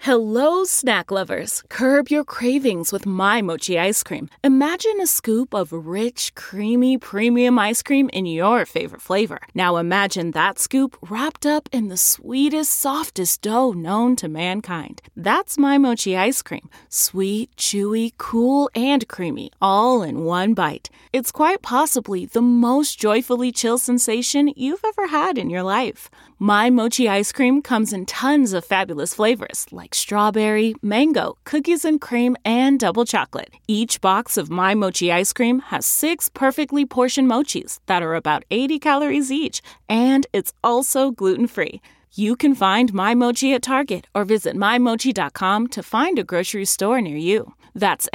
Hello, snack lovers. Curb your cravings with My Mochi ice cream. Imagine a scoop of rich, creamy, premium ice cream in your favorite flavor. Now imagine that scoop wrapped up in the sweetest, softest dough known to mankind. That's My Mochi ice cream. Sweet, chewy, cool, and creamy, all in one bite. It's quite possibly the most joyfully chill sensation you've ever had in your life. My Mochi ice cream comes in tons of fabulous flavors like strawberry, mango, cookies and cream, and double chocolate. Each box of My Mochi ice cream has 6 perfectly portioned mochis that are about 80 calories each, and it's also gluten-free. You can find My Mochi at Target or visit mymochi.com to find a grocery store near you. That's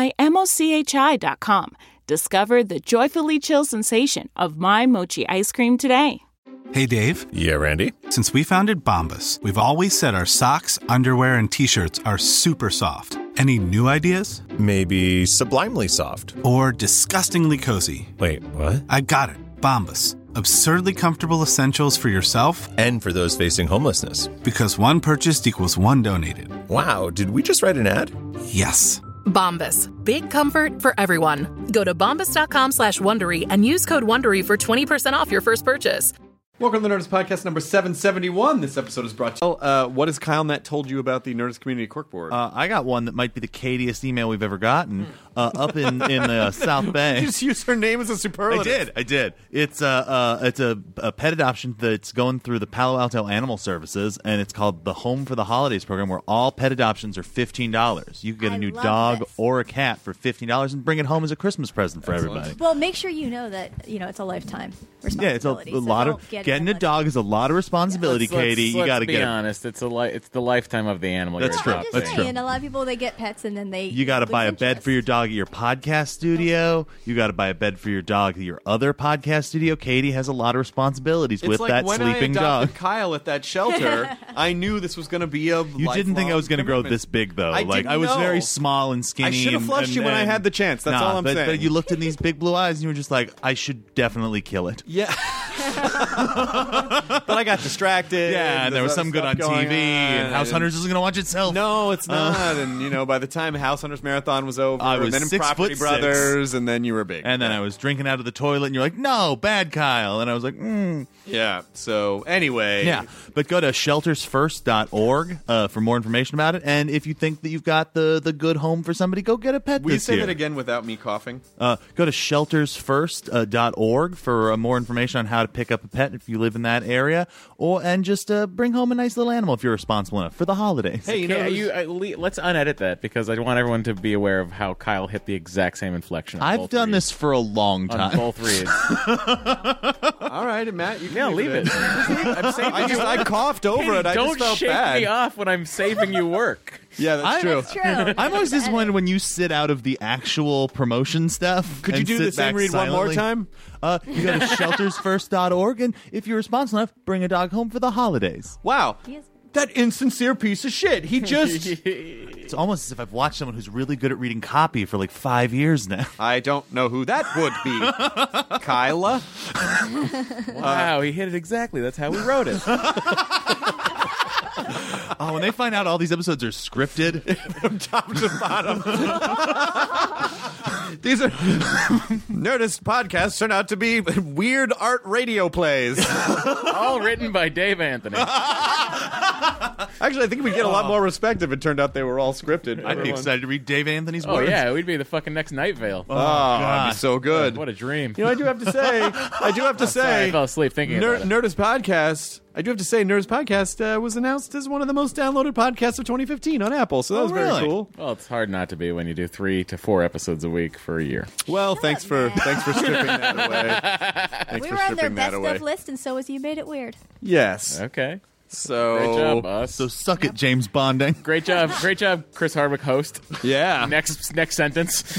mymochi.com. Discover the joyfully chill sensation of My Mochi ice cream today. Hey, Dave. Yeah, Randy. Since we founded Bombas, we've always said our socks, underwear, and T-shirts are super soft. Any new ideas? Maybe sublimely soft. Or disgustingly cozy. Wait, what? I got it. Bombas. Absurdly comfortable essentials for yourself and for those facing homelessness. Because one purchased equals one donated. Wow, did we just write an ad? Yes. Bombas. Big comfort for everyone. Go to bombas.com/Wondery and use code Wondery for 20% off your first purchase. Welcome to the Nerdist Podcast number 771. This episode is brought to you. What has Kyle told you about the Nerdist Community Corkboard? I got one that might be the catiest email we've ever gotten. Up in the South Bay. You just used her name as a superlative. I did. It's a pet adoption that's going through the Palo Alto Animal Services, and it's called the Home for the Holidays program, where all pet adoptions are $15. You can get a new dog or a cat for $15 and bring it home as a Christmas present for everybody. Well, make sure you know that it's a lifetime responsibility. Yeah, it's a lot of getting a dog is a lot of responsibility, Katie. You got to get. Be honest, it's the lifetime of the animal. That's true. That's true. And a lot of people, they get pets and then you got to buy a bed for your dog at your podcast studio. You got to buy a bed for your dog at your other podcast studio. Katie has a lot of responsibilities with that sleeping dog. Kyle at that shelter, I knew this was going to be a. You didn't think I was going to grow this big, though. I was very small and skinny. I should have flushed you when I had the chance. That's all I'm saying. But you looked in these big blue eyes and you were just like, I should definitely kill it. Yeah. But I got distracted. Yeah, and there was some good on TV, and House Hunters isn't going to watch itself. No, it's not. And, by the time House Hunters Marathon was over, I was and then 6'6". Brothers, and then you were big. And then I was drinking out of the toilet, and you're like, no, bad Kyle. And I was like, Yeah, so anyway. Yeah, but go to sheltersfirst.org for more information about it. And if you think that you've got the good home for somebody, go get a pet Will this you say year. that again without me coughing? Go to sheltersfirst.org for more information on how to pick up a pet if you live in that area, and just bring home a nice little animal if you're responsible enough for the holidays. Hey, let's unedit that because I want everyone to be aware of how Kyle hit the exact same inflection. I've done this for a long time. On both reads. All right, and Matt, you can leave it. I coughed over it. I just felt shake bad. me off when I'm saving you work. Yeah, that's true. I'm always disappointed when you sit out of the actual promotion stuff. Could you do the same read silently. one more time? You go to sheltersfirst.org, and if you're responsible enough, bring a dog home for the holidays. Wow. That insincere piece of shit. He just... It's almost as if I've watched someone who's really good at reading copy for like 5 years now. I don't know who that would be. Kyla? Wow, he hit it exactly. That's how we wrote it. Oh, when they find out all these episodes are scripted. From top to bottom. These are... Nerdist podcasts turn out to be weird art radio plays. All written by Dave Anthony. Actually, I think we'd get a lot more respect if it turned out they were all scripted. I'd be excited to read Dave Anthony's Oh, words. yeah, we'd be the fucking next Night Vale. Oh, that'd be so good. What a dream. I do have to say... Sorry, I fell asleep thinking about it. Nerdist Podcast... I do have to say, Nerdist Podcast was announced as one of the most downloaded podcasts of 2015 on Apple, so that was very cool. Well, it's hard not to be when you do 3 to 4 episodes a week for a year. Well, thanks for stripping that away. We were on their best of list, and so was You Made It Weird. Yes. Okay. So great job, boss. So suck it, James Bonding. Great job, Chris Hardwick, host. Yeah. Next sentence.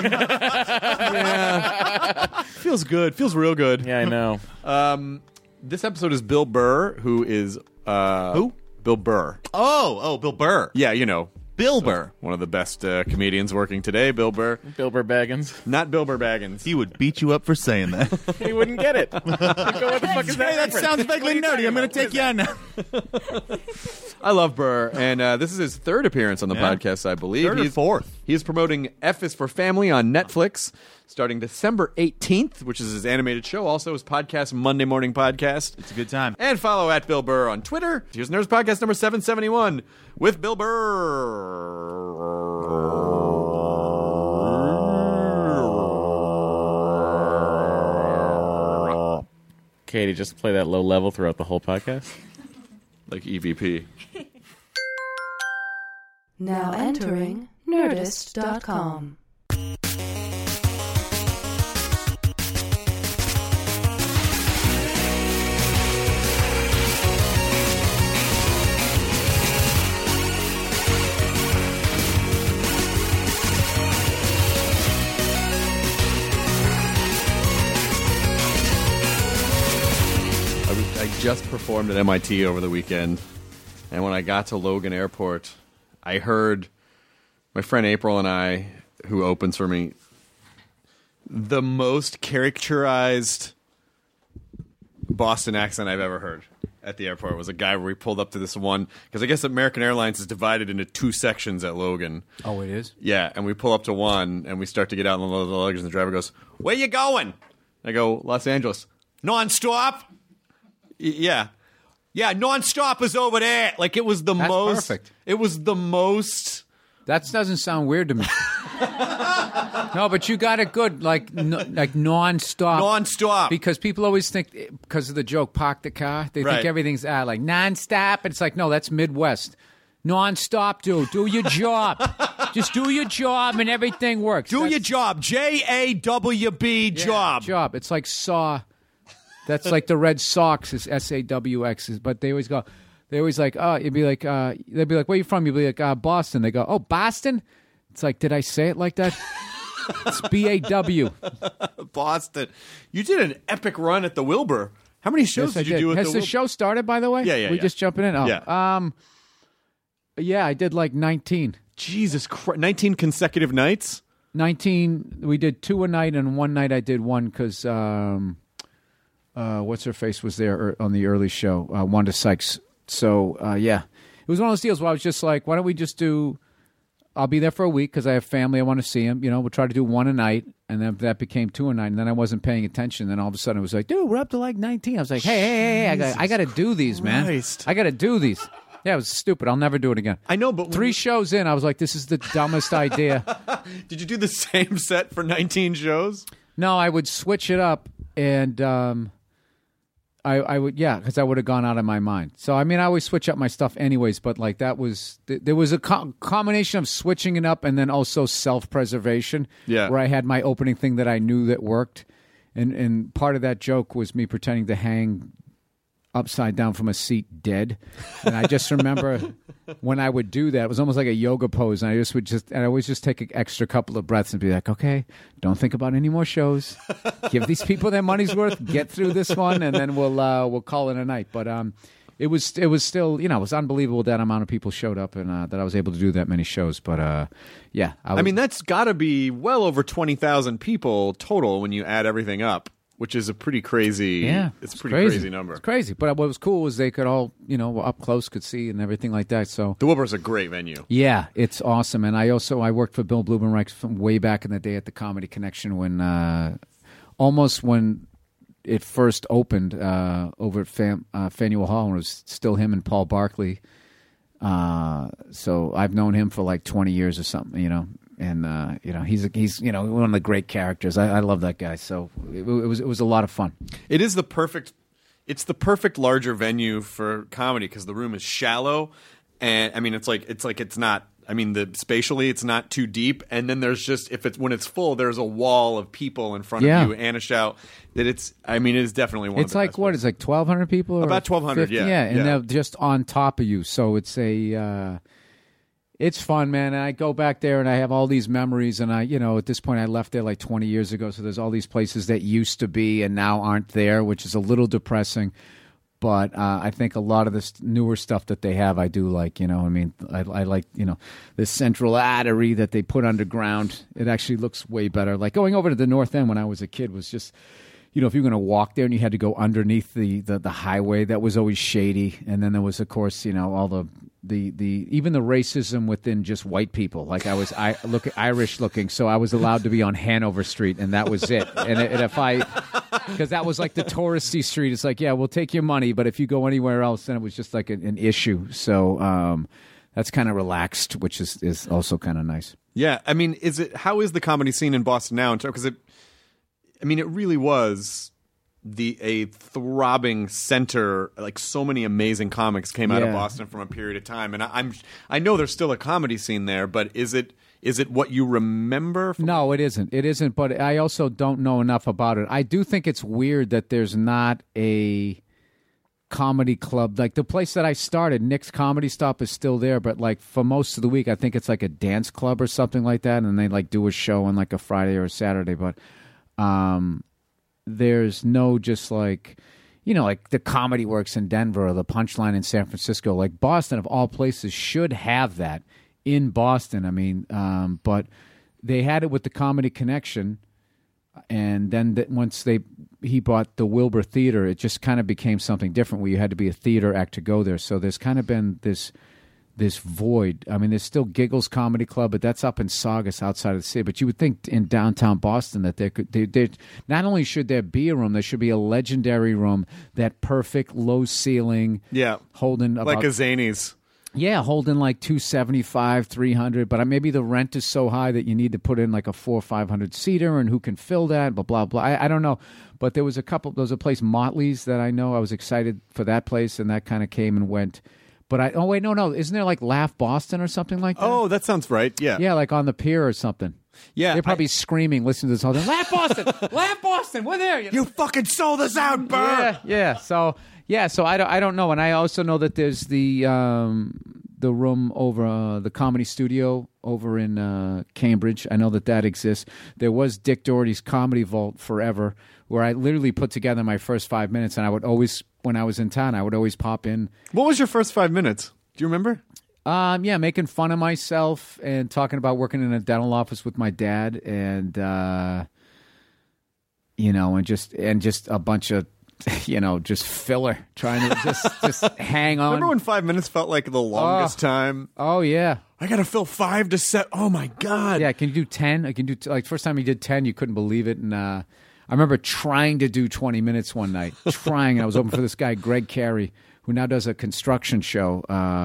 Yeah. Feels good. Feels real good. Yeah, I know. This episode is Bill Burr, who is who? Bill Burr. Oh, Bill Burr. Yeah, Bill Burr. One of the best comedians working today, Bill Burr. Bill Burr Baggins. Not Bill Burr Baggins. He would beat you up for saying that. He wouldn't get it. He'd go, what the fuck is that? Hey, that sounds vaguely nerdy. I'm going to take you on now. I love Burr, and this is his third appearance on the podcast, I believe. Third or fourth. He is promoting F is for Family on Netflix starting December 18th, which is his animated show. Also his podcast, Monday Morning Podcast. It's a good time. And follow at Bill Burr on Twitter. Here's Nerds Podcast number 771 with Bill Burr. Katie, just play that low level throughout the whole podcast. Like EVP. Now entering Nerdist.com. I just performed at MIT over the weekend, and when I got to Logan Airport, I heard my friend April and I, who opens for me, the most caricaturized Boston accent I've ever heard at the airport. It was a guy where we pulled up to this one, because I guess American Airlines is divided into two sections at Logan. Oh, it is? Yeah, and we pull up to one, and we start to get out in the luggage, and the driver goes, "Where you going?" I go, "Los Angeles." "Non-stop?" Yeah, non-stop is over there. Like, it was the That's most. Perfect. It was the most. That doesn't sound weird to me. No, but you got it good, like non-stop. Non-stop. Because people always think, because of the joke, park the car, they think everything's like non-stop. And it's like, no, that's Midwest. Non-stop, dude. Do your job. Just do your job and everything works. Do your job. JAWB job. Job. It's like SAW. That's like the Red Sox is SAWX, but they always go. They always like, you'd be like, they'd be like, "Where you from?" You'd be like, "Boston." They go, "Oh, Boston." It's like, did I say it like that? It's BAW. Boston. You did an epic run at the Wilbur. How many shows did you do at Has the the show started, by the way? Yeah. We just jumping in. Oh, yeah. Yeah, I did like 19. Jesus Christ! 19 consecutive nights. 19. We did 2 a night, and one night I did one because what's her face was there on the early show, Wanda Sykes. So yeah, it was one of those deals where I was just like, why don't we just do? I'll be there for a week because I have family. I want to see them. You know, we'll try to do 1 a night, and then that became 2 a night, and then I wasn't paying attention. Then all of a sudden it was like, dude, we're up to like 19. I was like, hey, I got to do these, man. Christ. I got to do these. Yeah, it was stupid. I'll never do it again. I know, but 3 shows in, I was like, this is the dumbest idea. Did you do the same set for 19 shows? No, I would switch it up, and I would, because I would have gone out of my mind. So, I mean, I always switch up my stuff anyways, but like that was, there was a combination of switching it up and then also self-preservation. Yeah. Where I had my opening thing that I knew that worked. And part of that joke was me pretending to hang upside down from a seat dead. And I just remember when I would do that, it was almost like a yoga pose. And I always just take an extra couple of breaths and be like, okay, don't think about any more shows. Give these people their money's worth. Get through this one, and then we'll call it a night. But it was still, it was unbelievable that amount of people showed up and that I was able to do that many shows. But yeah, I mean, that's got to be well over 20,000 people total when you add everything up. Which is a pretty crazy. Yeah, it's a pretty crazy number. It's crazy, but what was cool was they could all, up close, could see and everything like that. So the Wilbur's a great venue. Yeah, it's awesome. And I worked for Bill Blumenreich from way back in the day at the Comedy Connection when almost when it first opened over at Faneuil Hall, when it was still him and Paul Barkley. So I've known him for like 20 years or something, And he's one of the great characters. I love that guy. So it was a lot of fun. It is the perfect larger venue for comedy because the room is shallow, and I mean it's not. I mean spatially it's not too deep, and then there's just when it's full, there's a wall of people in front of you and a shout that it's. I mean, it is definitely one. It's like what? It's like 1,200 people. About 1,200. Yeah, and they're just on top of you. So it's a. It's fun, man, and I go back there and I have all these memories, and at this point I left there like 20 years ago, so there's all these places that used to be and now aren't there, which is a little depressing. But I think a lot of this newer stuff that they have, I do like. I mean, I like this central artery that they put underground. It actually looks way better. Like going over to the North End when I was a kid was just, if you're going to walk there and you had to go underneath the highway, that was always shady. And then there was, of course, all the even the racism within just white people. Like I was Irish looking, so I was allowed to be on Hanover Street, and that was it. And because that was like the touristy street, it's like, yeah, we'll take your money, but if you go anywhere else, then it was just like an issue. So that's kind of relaxed, which is also kind of nice. Yeah, I mean, how is the comedy scene in Boston now? Because it really was a throbbing center. Like so many amazing comics came out of Boston from a period of time, and I know there's still a comedy scene there, but is it what you remember? No, it isn't. It isn't. But I also don't know enough about it. I do think it's weird that there's not a comedy club. Like the place that I started, Nick's Comedy Stop, is still there, but like for most of the week, I think it's like a dance club or something like that, and they like do a show on like a Friday or a Saturday. But there's no just like, like the Comedy Works in Denver or the Punchline in San Francisco. Like Boston, of all places, should have that in Boston. I mean, but they had it with the Comedy Connection, and then once he bought the Wilbur Theater, it just kind of became something different where you had to be a theater act to go there. So there's kind of been this void. I mean, there's still Giggles Comedy Club, but that's up in Saugus outside of the city. But you would think in downtown Boston that there not only should there be a room, there should be a legendary room, that perfect low ceiling, holding about, like a Zanies. Yeah, holding like 275, 300, but maybe the rent is so high that you need to put in like a 400 or 500 seater, and who can fill that? Blah blah blah. I don't know, but there was a place, Motley's, that I know. I was excited for that place, and that kind of came and went. But no, isn't there like Laugh Boston or something like that? Oh, that sounds right. Yeah, yeah, like on the pier or something. Yeah, they're probably screaming, listening to this whole thing. Laugh Boston, Laugh Boston, we're there. You fucking sold us out, Burr. Yeah. So I don't know, and I also know that there's the room over the Comedy Studio over in Cambridge. I know that exists. There was Dick Doherty's Comedy Vault forever, where I literally put together my first 5 minutes, and I would always, when I was in town, I would always pop in. What was your first 5 minutes? Do you remember? Making fun of myself and talking about working in a dental office with my dad, and and just a bunch of just filler, trying to just hang on. Remember when 5 minutes felt like the longest time? Oh yeah, I gotta fill 5 to 7. Oh my god! Yeah, can you do 10? I can do like first time you did 10, you couldn't believe it, and I remember trying to do 20 minutes one night. And I was open for this guy Greg Carey, who now does a construction show,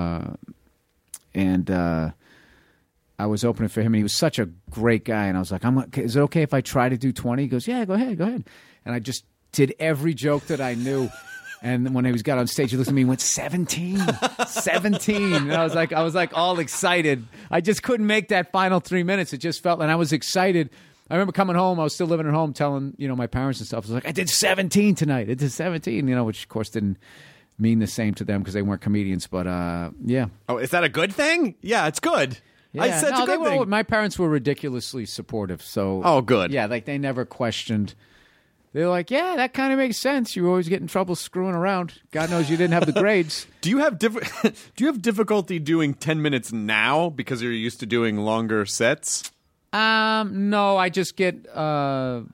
and I was opening for him, and he was such a great guy, and I was like, is it okay if I try to do 20? He goes, yeah, go ahead, and I just did every joke that I knew. And when he got on stage, he looked at me and went, 17. And I was like all excited. I just couldn't make that final 3 minutes. It just felt, and I was excited. I remember coming home. I was still living at home, telling my parents and stuff. I was like, I did 17 tonight. I did 17. Which of course didn't mean the same to them because they weren't comedians. But yeah. Oh, is that a good thing? Yeah, it's good. Yeah. It's a good thing. My parents were ridiculously supportive. So good. Yeah, like they never questioned. They're like, yeah, that kind of makes sense. You always get in trouble screwing around. God knows you didn't have the grades. Do you have difficulty doing 10 minutes now because you're used to doing longer sets? No, I just get sad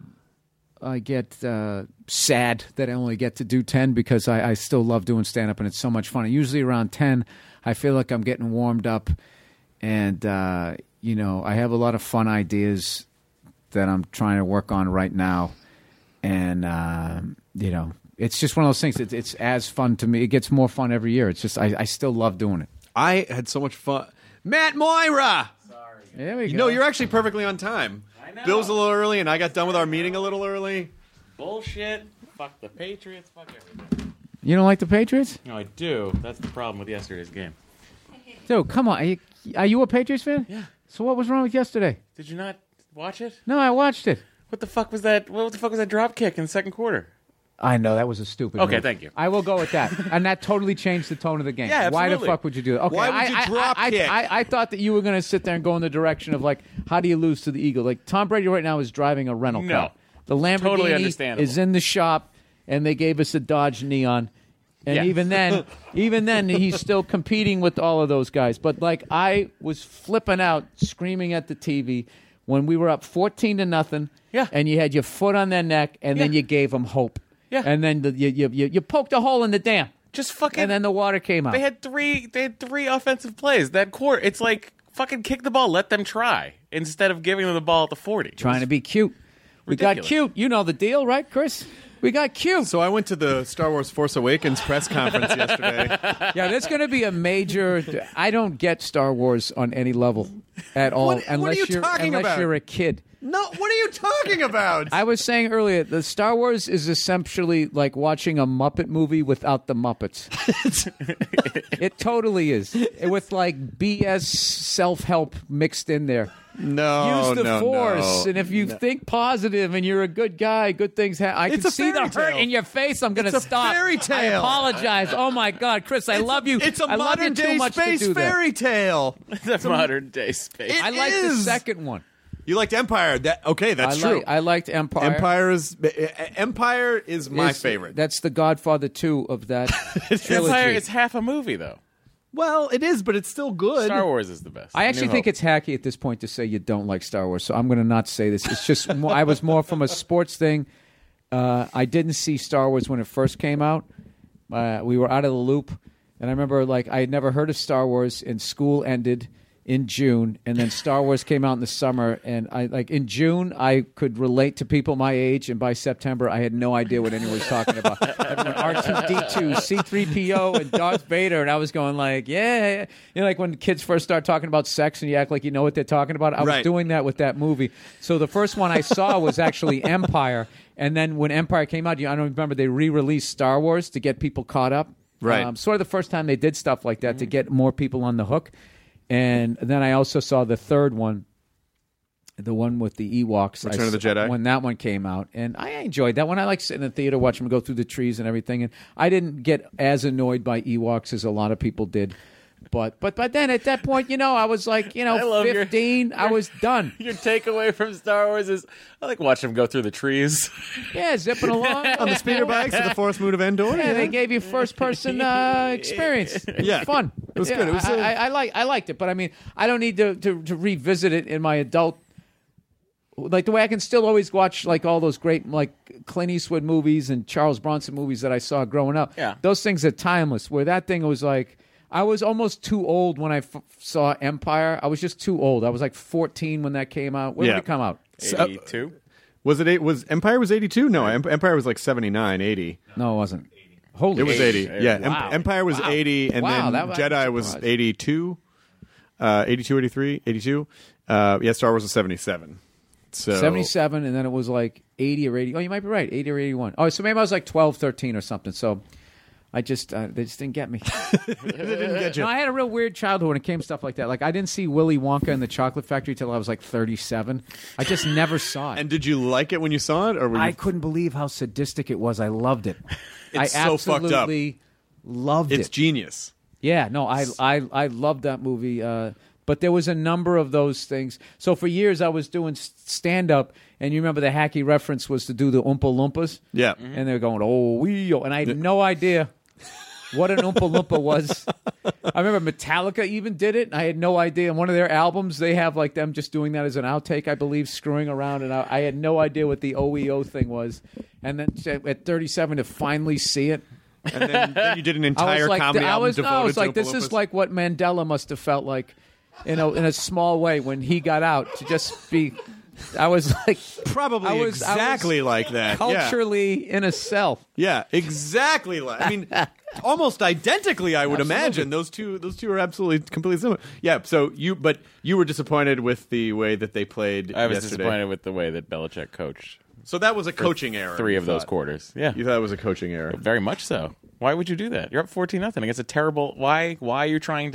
that I only get to do 10 because I still love doing stand-up, and it's so much fun. Usually around 10, I feel like I'm getting warmed up, and I have a lot of fun ideas that I'm trying to work on right now. And, it's just one of those things. It's as fun to me. It gets more fun every year. It's just I still love doing it. I had so much fun. Matt Moira! Sorry. There we go. No, you're actually perfectly on time. I know. Bill's a little early, and I got done with our meeting a little early. Bullshit. Fuck the Patriots. Fuck everything. You don't like the Patriots? No, I do. That's the problem with yesterday's game. Dude, come on. Are you a Patriots fan? Yeah. So what was wrong with yesterday? Did you not watch it? No, I watched it. What the fuck was that? What the fuck was that drop kick in the second quarter? I know, that was a stupid move. Thank you. I will go with that. And that totally changed the tone of the game. Yeah, absolutely. Why the fuck would you do that? Okay, why would you drop kick? I thought that you were going to sit there and go in the direction of, like, how do you lose to the Eagles? Like, Tom Brady right now is driving a rental car. The Lamborghini totally understandable. is in the shop, and they gave us a Dodge Neon. And even then, he's still competing with all of those guys. But like, I was flipping out, screaming at the TV when we were up 14-0. Yeah. And you had your foot on their neck, and then you gave them hope. Yeah. And then you poked a hole in the dam. Just fucking. And then the water came out. They had three offensive plays that quarter. It's like fucking kick the ball, let them try instead of giving them the ball at the 40. Trying to be cute. We got ridiculous. cute. You know the deal, right, Chris? We got cute. So I went to the Star Wars Force Awakens press conference yesterday. Yeah, there's going to be a major. I don't get Star Wars on any level at all, What are you talking about? you're a kid. No, what are you talking about? I was saying earlier, the Star Wars is essentially like watching a Muppet movie without the Muppets. It totally is, with like BS self-help mixed in there. No, Use the Force, no. and if you think positive and you're a good guy, good things happen. I It's can a see the fairy hurt tale. in your face. I'm going to It's a stop. fairy I tale. apologize. Oh my God, Chris, I love you. It's a I love you modern too day much to space do that. fairy tale. The modern day space. It I like the is. second one. You liked Empire. That's true. I liked Empire. Empire is my It's- favorite. That's the Godfather 2 of that trilogy. Empire, it's half a movie though. Well, it is, but it's still good. Star Wars is the best. I actually New think Hope. it's hacky at this point to say you don't like Star Wars, so I'm going to not say this. It's just I was more from a sports thing. I didn't see Star Wars when it first came out. We were out of the loop, and I remember I had never heard of Star Wars, and school ended in June, and then Star Wars came out in the summer, and in June I could relate to people my age, and by September I had no idea what anyone was talking about. R2D2, C3PO, and Darth Vader, and I was going yeah. You know, like when kids first start talking about sex and you act like you know what they're talking about. I was Right. doing that with that movie. So the first one I saw was actually Empire, and then when Empire came out, I don't remember, they re-released Star Wars to get people caught up. Right. Sort of the first time they did stuff like that to get more people on the hook. And then I also saw the third one, the one with the Ewoks. Return of the Jedi? When that one came out. And I enjoyed that one. I like sitting in the theater, watching them go through the trees and everything. And I didn't get as annoyed by Ewoks as a lot of people did. But then at that point, I was like, I love 15. I was done. Your takeaway from Star Wars is I like watching them go through the trees. Yeah, zipping along. On the speeder bikes to the Forest Moon of Endor. Yeah, they gave you first-person experience. Yeah. It's fun. It was good. It was, I liked it, but I mean, I don't need to revisit it in my adult. Like the way I can still always watch all those great Clint Eastwood movies and Charles Bronson movies that I saw growing up. Yeah. Those things are timeless. Where that thing was I was almost too old when I saw Empire. I was just too old. I was 14 when that came out. When did it come out? 82. Was Empire was 82? No, Empire was 79, 80. No, it wasn't. Holy It was 80. Yeah, Wow. Empire was 80, and Wow, then that was Jedi was surprised. 82. 82, 83, 82. Star Wars was 77. So 77, and then it was 80 or 80. Oh, you might be right, 80 or 81. Oh, so maybe I was 12, 13 or something. So they just didn't get me. They didn't get you. No, I had a real weird childhood when it came to stuff like that. I didn't see Willy Wonka and the Chocolate Factory till I was 37. I just never saw it. And did you like it when you saw it, or were you? I couldn't believe how sadistic it was. I loved it. It's I so fucked up. absolutely loved It's it. genius. Yeah, no, I loved that movie. But there was a number of those things. So for years I was doing stand-up, and you remember the hacky reference was to do the Oompa Loompas? Yeah. And they were going, oh, wee, and I had no idea what an Oompa Loompa was. I remember Metallica even did it. I had no idea. In one of their albums, they have them just doing that as an outtake, I believe, screwing around. And I had no idea what the OEO thing was. And then at 37 to finally see it. And then you did an I entire was comedy album devoted I was to like, Oompa this is Loompas. like what Mandela must have felt like, in a small way when he got out to just be. I was like, Probably I was exactly like that. culturally in a cell. Yeah, exactly like. I mean, almost identically. I would imagine those two are absolutely completely similar. Yeah. So you were disappointed with the way that they played. I was yesterday. disappointed with the way that Belichick coached. So that was a coaching error. 3 you of those thought. quarters. Yeah. You thought it was a coaching error. Very much so. Why would you do that? You're up 14-0 against a terrible. Why are you trying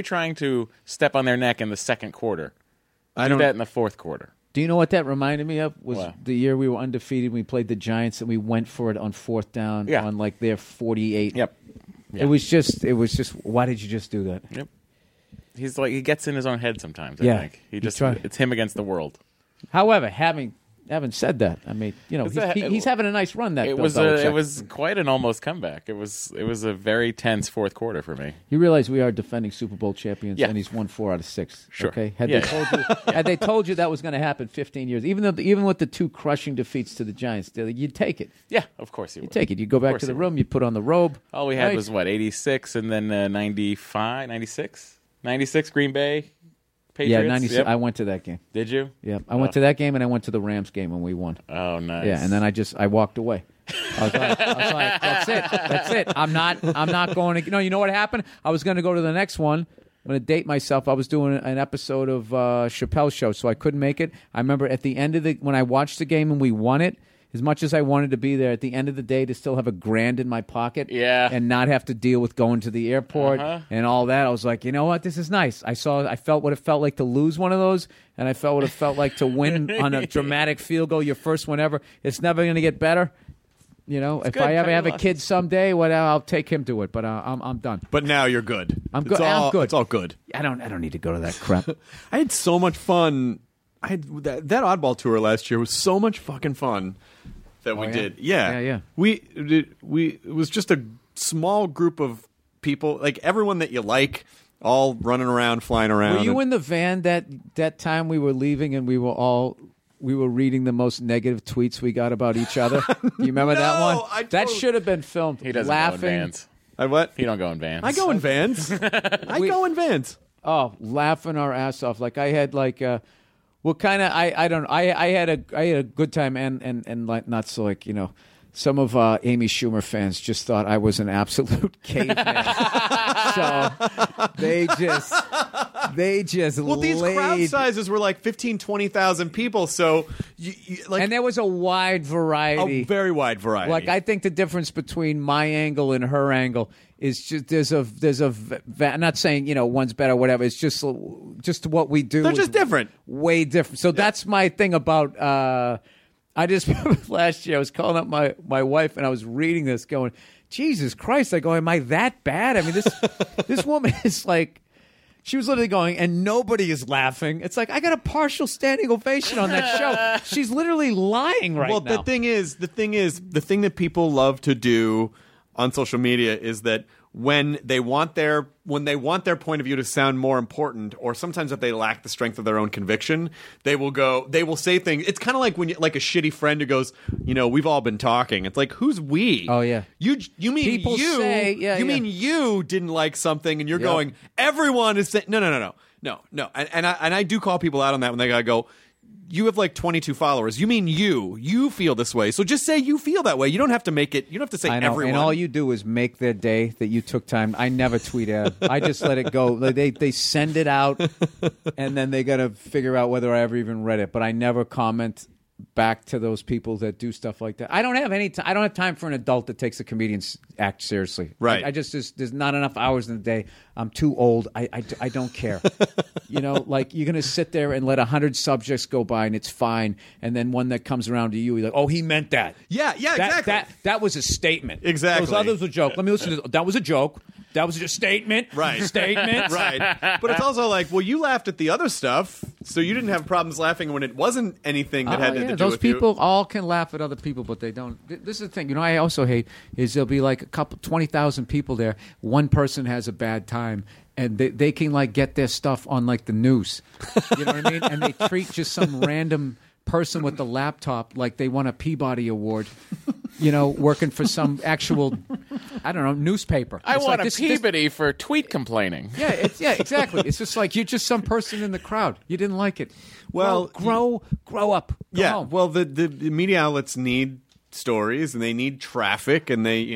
to step on their neck in the second quarter? Do that in the fourth quarter. Do you know what that reminded me of? Was What? the year we were undefeated. We played the Giants and we went for it on 4th down Yeah. on their 48. Yep. It was just. Why did you just do that? Yep. He's he gets in his own head sometimes. Yeah. I think He tried. it's him against the world. However, having Having said that, I mean, he's having a nice run. It was quite an almost comeback. It was a very tense fourth quarter for me. You realize we are defending Super Bowl champions, and he's won 4 out of 6. Sure. Okay. Had they told you that was going to happen 15 years, even with the 2 crushing defeats to the Giants, you'd take it. Yeah, of course you would. Take it. You go back to the room. You put on the robe. All we had was 86, and then 95, 96, 96 Green Bay. Patriots? Yeah, 96. Yep. I went to that game. Did you? Yeah, I went to that game, and I went to the Rams game when we won. Oh, nice. Yeah, and then I walked away. I was like, that's it. I'm not going to. You know what happened? I was going to go to the next one. I'm going to date myself. I was doing an episode of Chappelle's show, so I couldn't make it. I remember at the end of when I watched the game and we won it. As much as I wanted to be there, at the end of the day, to still have $1,000 in my pocket, and not have to deal with going to the airport and all that, I was like, you know what, this is nice. I felt what it felt like to lose one of those, and I felt what it felt like to win on a dramatic field goal, your first one ever. It's never going to get better. If I ever have a kid someday, I'll take him to it. But I'm done. But now you're good. I'm good. I'm good. It's all good. I don't need to go to that crap. I had so much fun. I had that Oddball tour last year was so much fucking fun. That we did, yeah. It was just a small group of people, like everyone that you like, all running around, flying around. Were you in the van that time we were leaving, and we were reading the most negative tweets we got about each other? You remember that one? That should have been filmed. He doesn't laughing. go in vans. What? He don't go in vans. I go in vans. Go in vans. Oh, laughing our ass off. Like I had well, kind of. I had a good time, and like not so like some of Amy Schumer fans just thought I was an absolute caveman. So they just well, these crowd sizes were like 20,000 people. So and there was a wide variety, a very wide variety. Like I think the difference between my angle and her angle is just I'm not saying one's better or whatever. It's just what we do. They're just different, way different. So that's my thing about. I just remember last year I was calling up my wife and I was reading this, going, Jesus Christ! I go, am I that bad? I mean, this woman is like. She was literally going, and nobody is laughing. It's like, I got a partial standing ovation on that show. She's literally lying right now. Well, the thing that people love to do on social media is that when they want their point of view to sound more important, or sometimes if they lack the strength of their own conviction, they will say things. It's kind of like when like a shitty friend who goes, we've all been talking. It's like, who's we? Oh yeah. You mean people you? Say, you mean you didn't like something, and you're going, everyone is saying no. And I do call people out on that when they gotta go. You have like 22 followers. You mean you feel this way. So just say you feel that way. You don't have to make it. You don't have to say everyone. And all you do is make their day that you took time. I never tweet at them. I just let it go. They send it out, and then they got to figure out whether I ever even read it. But I never comment back to those people that do stuff like that. I don't have any. I don't have time for an adult that takes a comedian's act seriously. Right. I just there's not enough hours in the day. I'm too old. I don't care. Like you're gonna sit there and let 100 subjects go by and it's fine, and then one that comes around to you, you're like, oh, he meant that. Yeah, exactly. That was a statement. Exactly. Those others were a joke. Let me listen to this. That was a joke. That was just a statement. Right. Statement. Right. But it's also like, well, you laughed at the other stuff, so you didn't have problems laughing when it wasn't anything that had to do with you. Those people all can laugh at other people, but they don't. This is the thing. I also hate is there'll be like 20,000 people there. One person has a bad time, and they can like get their stuff on like the news. You know what I mean? And they treat just some random person with the laptop like they won a Peabody Award. Working for some actual, I don't know, newspaper. I want a Peabody for tweet complaining. Yeah, exactly. It's just like you're just some person in the crowd. You didn't like it. Well, grow up. Go home. Well, the media outlets need stories and they need traffic, and they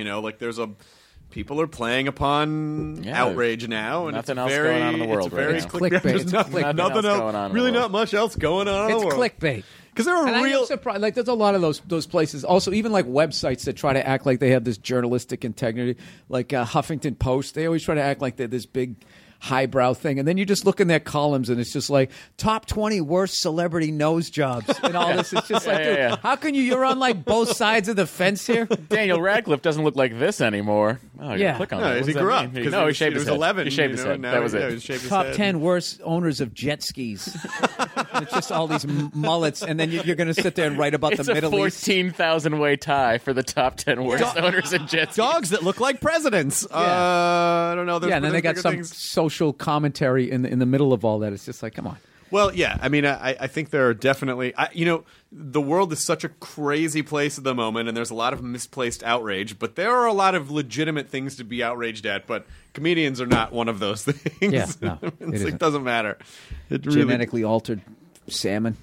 people are playing upon outrage now, and nothing else going on in the world. It's clickbait. There's nothing else going on. Really, not much else going on in the world. It's clickbait. Because there are I'm surprised. Like, there's a lot of those places. Also, even like websites that try to act like they have this journalistic integrity, like Huffington Post. They always try to act like they're this big highbrow thing, and then you just look in their columns, and it's just like top 20 worst celebrity nose jobs and all this. It's just like, dude, how can you're on like both sides of the fence here? Daniel Radcliffe doesn't look like this anymore. Oh, yeah, click on no, it. He grew up. No, he shaved his head. 11. He shaved his head. That was it. Top 10 worst owners of jet skis. And it's just all these mullets, and then you're going to sit there and write about It's the Middle a East. 14,000 way tie for the top 10 worst owners in jet skis. Dogs that look like presidents. I don't know. Yeah, and then they got some things. social commentary in the middle of all that. It's just like, come on. Well, yeah. I mean, I think there are definitely, the world is such a crazy place at the moment, and there's a lot of misplaced outrage. But there are a lot of legitimate things to be outraged at. But comedians are not one of those things. Yeah, no, It doesn't matter. It really, Genetically altered salmon.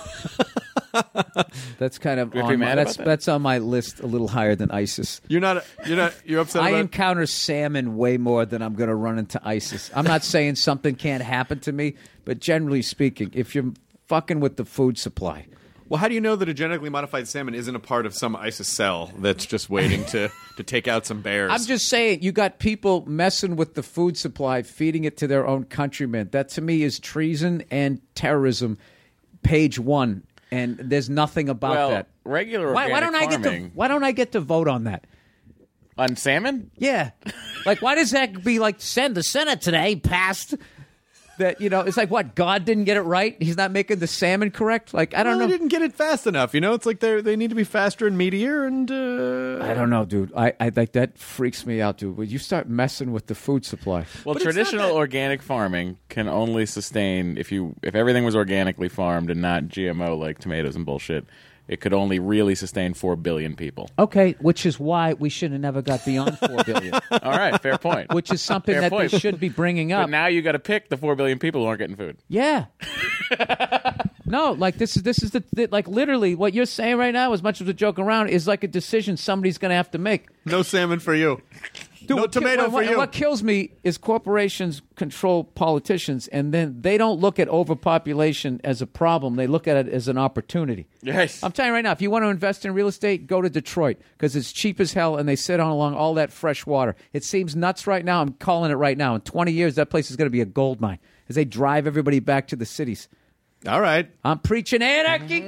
That's kind of Do you have to be mad about that? that's on my list a little higher than ISIS. you're upset I about encounter salmon way more than I'm going to run into ISIS. I'm not saying something can't happen to me, but generally speaking, if you're fucking with the food supply. Well, how do you know that a genetically modified salmon isn't a part of some ISIS cell that's just waiting to take out some bears? I'm just saying, you got people messing with the food supply, feeding it to their own countrymen. That to me is treason and terrorism, page 1. And there's nothing about that. Regular Why organic don't farming. why don't I get to vote on that? On salmon? Yeah. Like, why does that be like, the Senate today passed that, it's like, what, God didn't get it right? He's not making the salmon correct? Like, I don't know. They didn't get it fast enough. It's like they need to be faster and meatier. And I don't know, dude. I like, that freaks me out, dude. When you start messing with the food supply. Well, traditional organic farming can only sustain if everything was organically farmed and not GMO like tomatoes and bullshit. It could only really sustain 4 billion people. Okay, which is why we should have never got beyond 4 billion. All right, fair point. Which is something Fair that point. they should be bringing up. But now you got to pick the 4 billion people who aren't getting food. Yeah. No, like this is like literally what you're saying right now, as much as we're joking around, is like a decision somebody's going to have to make. no salmon for you. Dude, No tomato for you. What kills me is corporations control politicians, and then they don't look at overpopulation as a problem. They look at it as an opportunity. Yes. I'm telling you right now, if you want to invest in real estate, go to Detroit because it's cheap as hell, and they sit on along all that fresh water. It seems nuts right now. I'm calling it right now. In 20 years, that place is going to be a gold mine as they drive everybody back to the cities. All right. I'm preaching anarchy.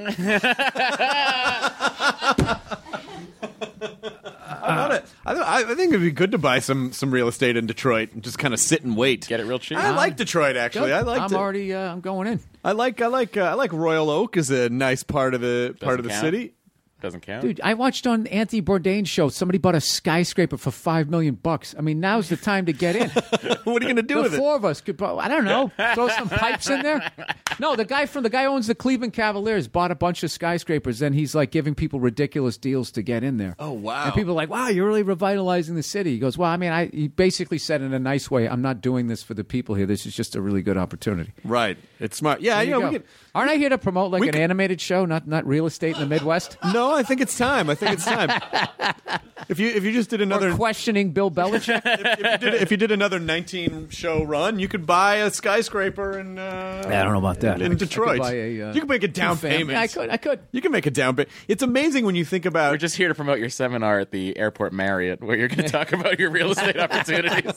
I think it'd be good to buy some real estate in Detroit and just kind of sit and wait. Get it real cheap. I like Detroit, actually. Good. I like. I'm going in. I like Royal Oak is a nice part of the count. city. Doesn't count. Dude, I watched on Anthony Bourdain's show, somebody bought a skyscraper for $5 million. I mean, now's the time to get in. What are you going to do The with it? four of us could, I don't know, throw some pipes in there. No, the guy who owns the Cleveland Cavaliers bought a bunch of skyscrapers, and he's like giving people ridiculous deals to get in there. Oh, wow. And people are like, wow, you're really revitalizing the city. He goes, well, I mean, he basically said in a nice way, I'm not doing this for the people here. This is just a really good opportunity. Right. It's smart. Yeah, There you go. we could. Aren't I here to promote like we an could- animated show, not real estate in the Midwest? No, I think it's time. If you just did another Or questioning Bill Belichick? if you did another 19-show run, you could buy a skyscraper in I don't know about that. in Detroit. I could buy a, you can make a down two-family. payment. Yeah, I could. You can make a down payment. It's amazing when you think about. We're just here to promote your seminar at the Airport Marriott, where you're going to talk about your real estate opportunities.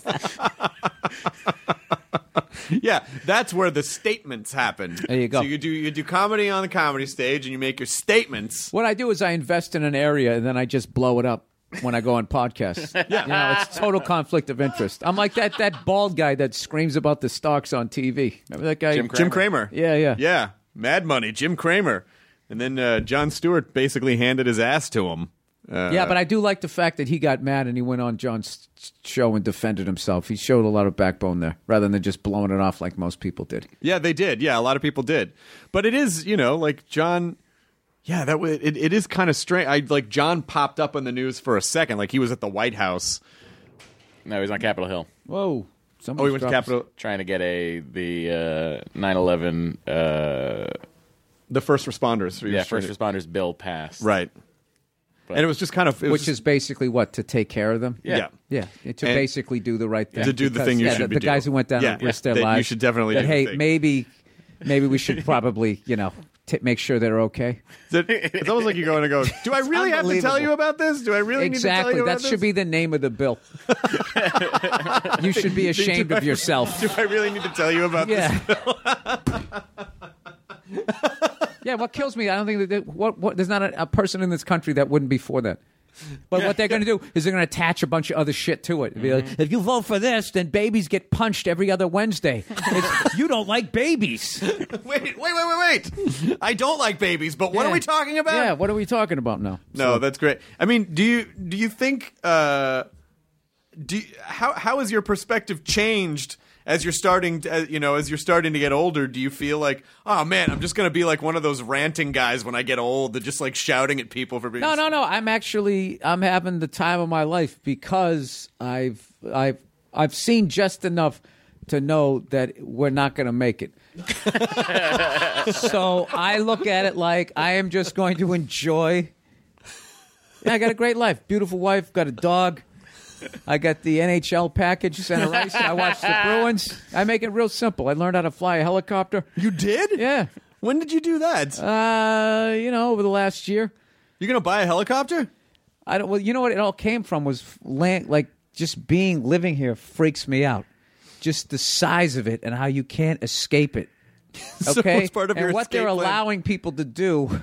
Yeah, that's where the statements happen. There you go. So you do comedy on the comedy stage, and you make your statements. What I do is I invest in an area and then I just blow it up when I go on podcasts. Yeah. It's total conflict of interest. I'm like that bald guy that screams about the stocks on TV. Remember that guy? Jim Cramer. Yeah. Yeah, Mad Money, Jim Cramer. And then Jon Stewart basically handed his ass to him. Yeah, but I do like the fact that he got mad and he went on John's show and defended himself. He showed a lot of backbone there, rather than just blowing it off like most people did. Yeah, they did. Yeah, a lot of people did. But it is, like John. Yeah, it is kind of strange. John popped up on the news for a second, like he was at the White House. No, he's on Capitol Hill. Whoa! He went to Capitol. Trying to get the 9/11. The first responders. First responders bill passed. Right. But, and it was just kind of... Which is basically what? To take care of them? Yeah. To And basically do the right thing. to do the thing you should be the doing. guys who went down and risked their that lives. you should definitely that, do the hey, thing. maybe we should probably, make sure they're okay. It's almost like you're going to go, do I really have to tell you about this? Do I really need to tell you about That this? should be the name of the bill. You should be ashamed of yourself. Do I really need to tell you about this? Yeah, what kills me, I don't think that there's not a person in this country that wouldn't be for that. But what they're going to do is they're going to attach a bunch of other shit to it. Be like, if you vote for this, then babies get punched every other Wednesday. You don't like babies. Wait. I don't like babies, but what are we talking about? Yeah, what are we talking about now? No, that's great. I mean, do you think how has your perspective changed as you're starting to get older? Do you feel like, oh man, I'm just going to be like one of those ranting guys when I get old, that just like shouting at people for being No. I'm having the time of my life because I've seen just enough to know that we're not going to make it. So I look at it like I am just going to enjoy. I got a great life, beautiful wife, got a dog. I got the NHL package, center ice. I watch the Bruins. I make it real simple. I learned how to fly a helicopter. You did? Yeah. When did you do that? Over the last year. You're going to buy a helicopter? I don't. Well, you know what it all came from was living here freaks me out. Just the size of it and how you can't escape it. Okay? So it's part of your and what escape they're plan. allowing people to do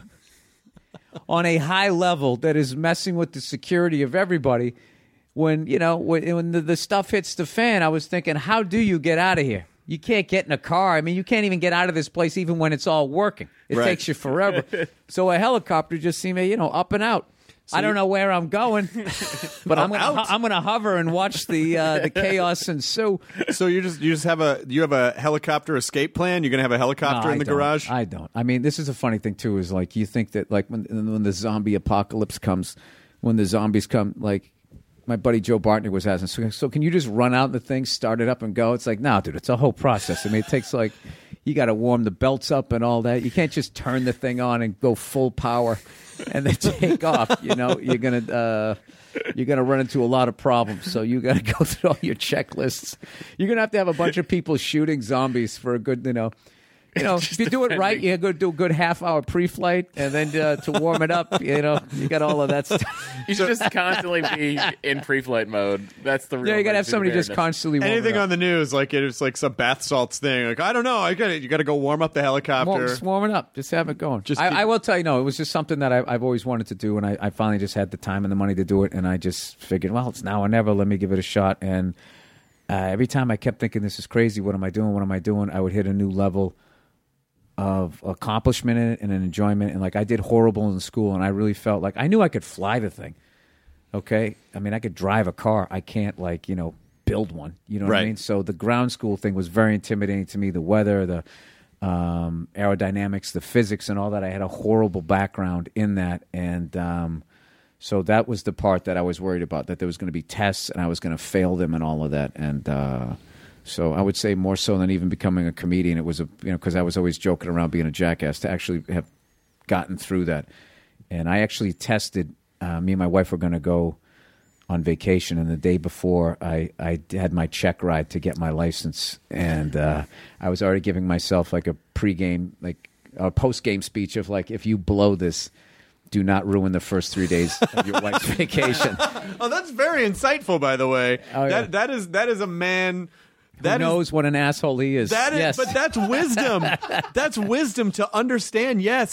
on a high level that is messing with the security of everybody. When the stuff hits the fan, I was thinking, how do you get out of here? You can't get in a car. I mean, you can't even get out of this place even when it's all working. It takes you forever. So a helicopter just seemed, up and out. So I don't know where I'm going, but I'm going to hover and watch the chaos ensue. So you have a helicopter escape plan? You're going to have a helicopter in the garage? I don't. I mean, this is a funny thing too. Is like you think that like when the zombie apocalypse comes, when the zombies come, like. My buddy Joe Bartnick was asking, so can you just run out the thing, start it up, and go? It's like, no, dude, it's a whole process. I mean, it takes you got to warm the belts up and all that. You can't just turn the thing on and go full power and then take off. You're gonna run into a lot of problems. So you got to go through all your checklists. You're gonna have a bunch of people shooting zombies for a good, if you do it right, you got to do a good half-hour pre-flight, and then to warm it up, you got all of that stuff. You should just constantly be in pre-flight mode. That's the real. Yeah, you got to have somebody just constantly warm anything it up. on the news, like it's like some bath salts thing. Like I don't know, you got to go warm up the helicopter. Just warm it up, just have it going. I will tell you, it was just something that I've always wanted to do, and I finally just had the time and the money to do it, and I just figured, well, it's now or never. Let me give it a shot. And every time I kept thinking, this is crazy. What am I doing? What am I doing? I would hit a new level of accomplishment in it and an enjoyment. And like I did horrible in school, and I really felt like I knew I could fly the thing. Okay, I mean I could drive a car. I can't build one. You know what I mean? So the ground school thing was very intimidating to me. The weather, the aerodynamics, the physics, and all that. I had a horrible background in that, and so that was the part that I was worried about. That there was going to be tests, and I was going to fail them, and all of that, and. So I would say more so than even becoming a comedian, it was because I was always joking around being a jackass, to actually have gotten through that. And I actually tested. Me and my wife were going to go on vacation, and the day before, I had my check ride to get my license, and I was already giving myself like a pregame, like a postgame speech of like, if you blow this, do not ruin the first 3 days of your wife's vacation. Oh, that's very insightful, by the way. Oh, yeah. That is a man. Who knows what an asshole he is. Yes. But that's wisdom. That's wisdom to understand. Yes,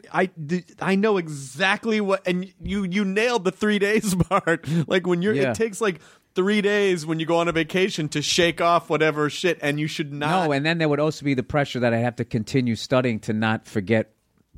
I know exactly what, and you nailed the 3 days part. Like when it takes like 3 days when you go on a vacation to shake off whatever shit, and you should not. No, and then there would also be the pressure that I have to continue studying to not forget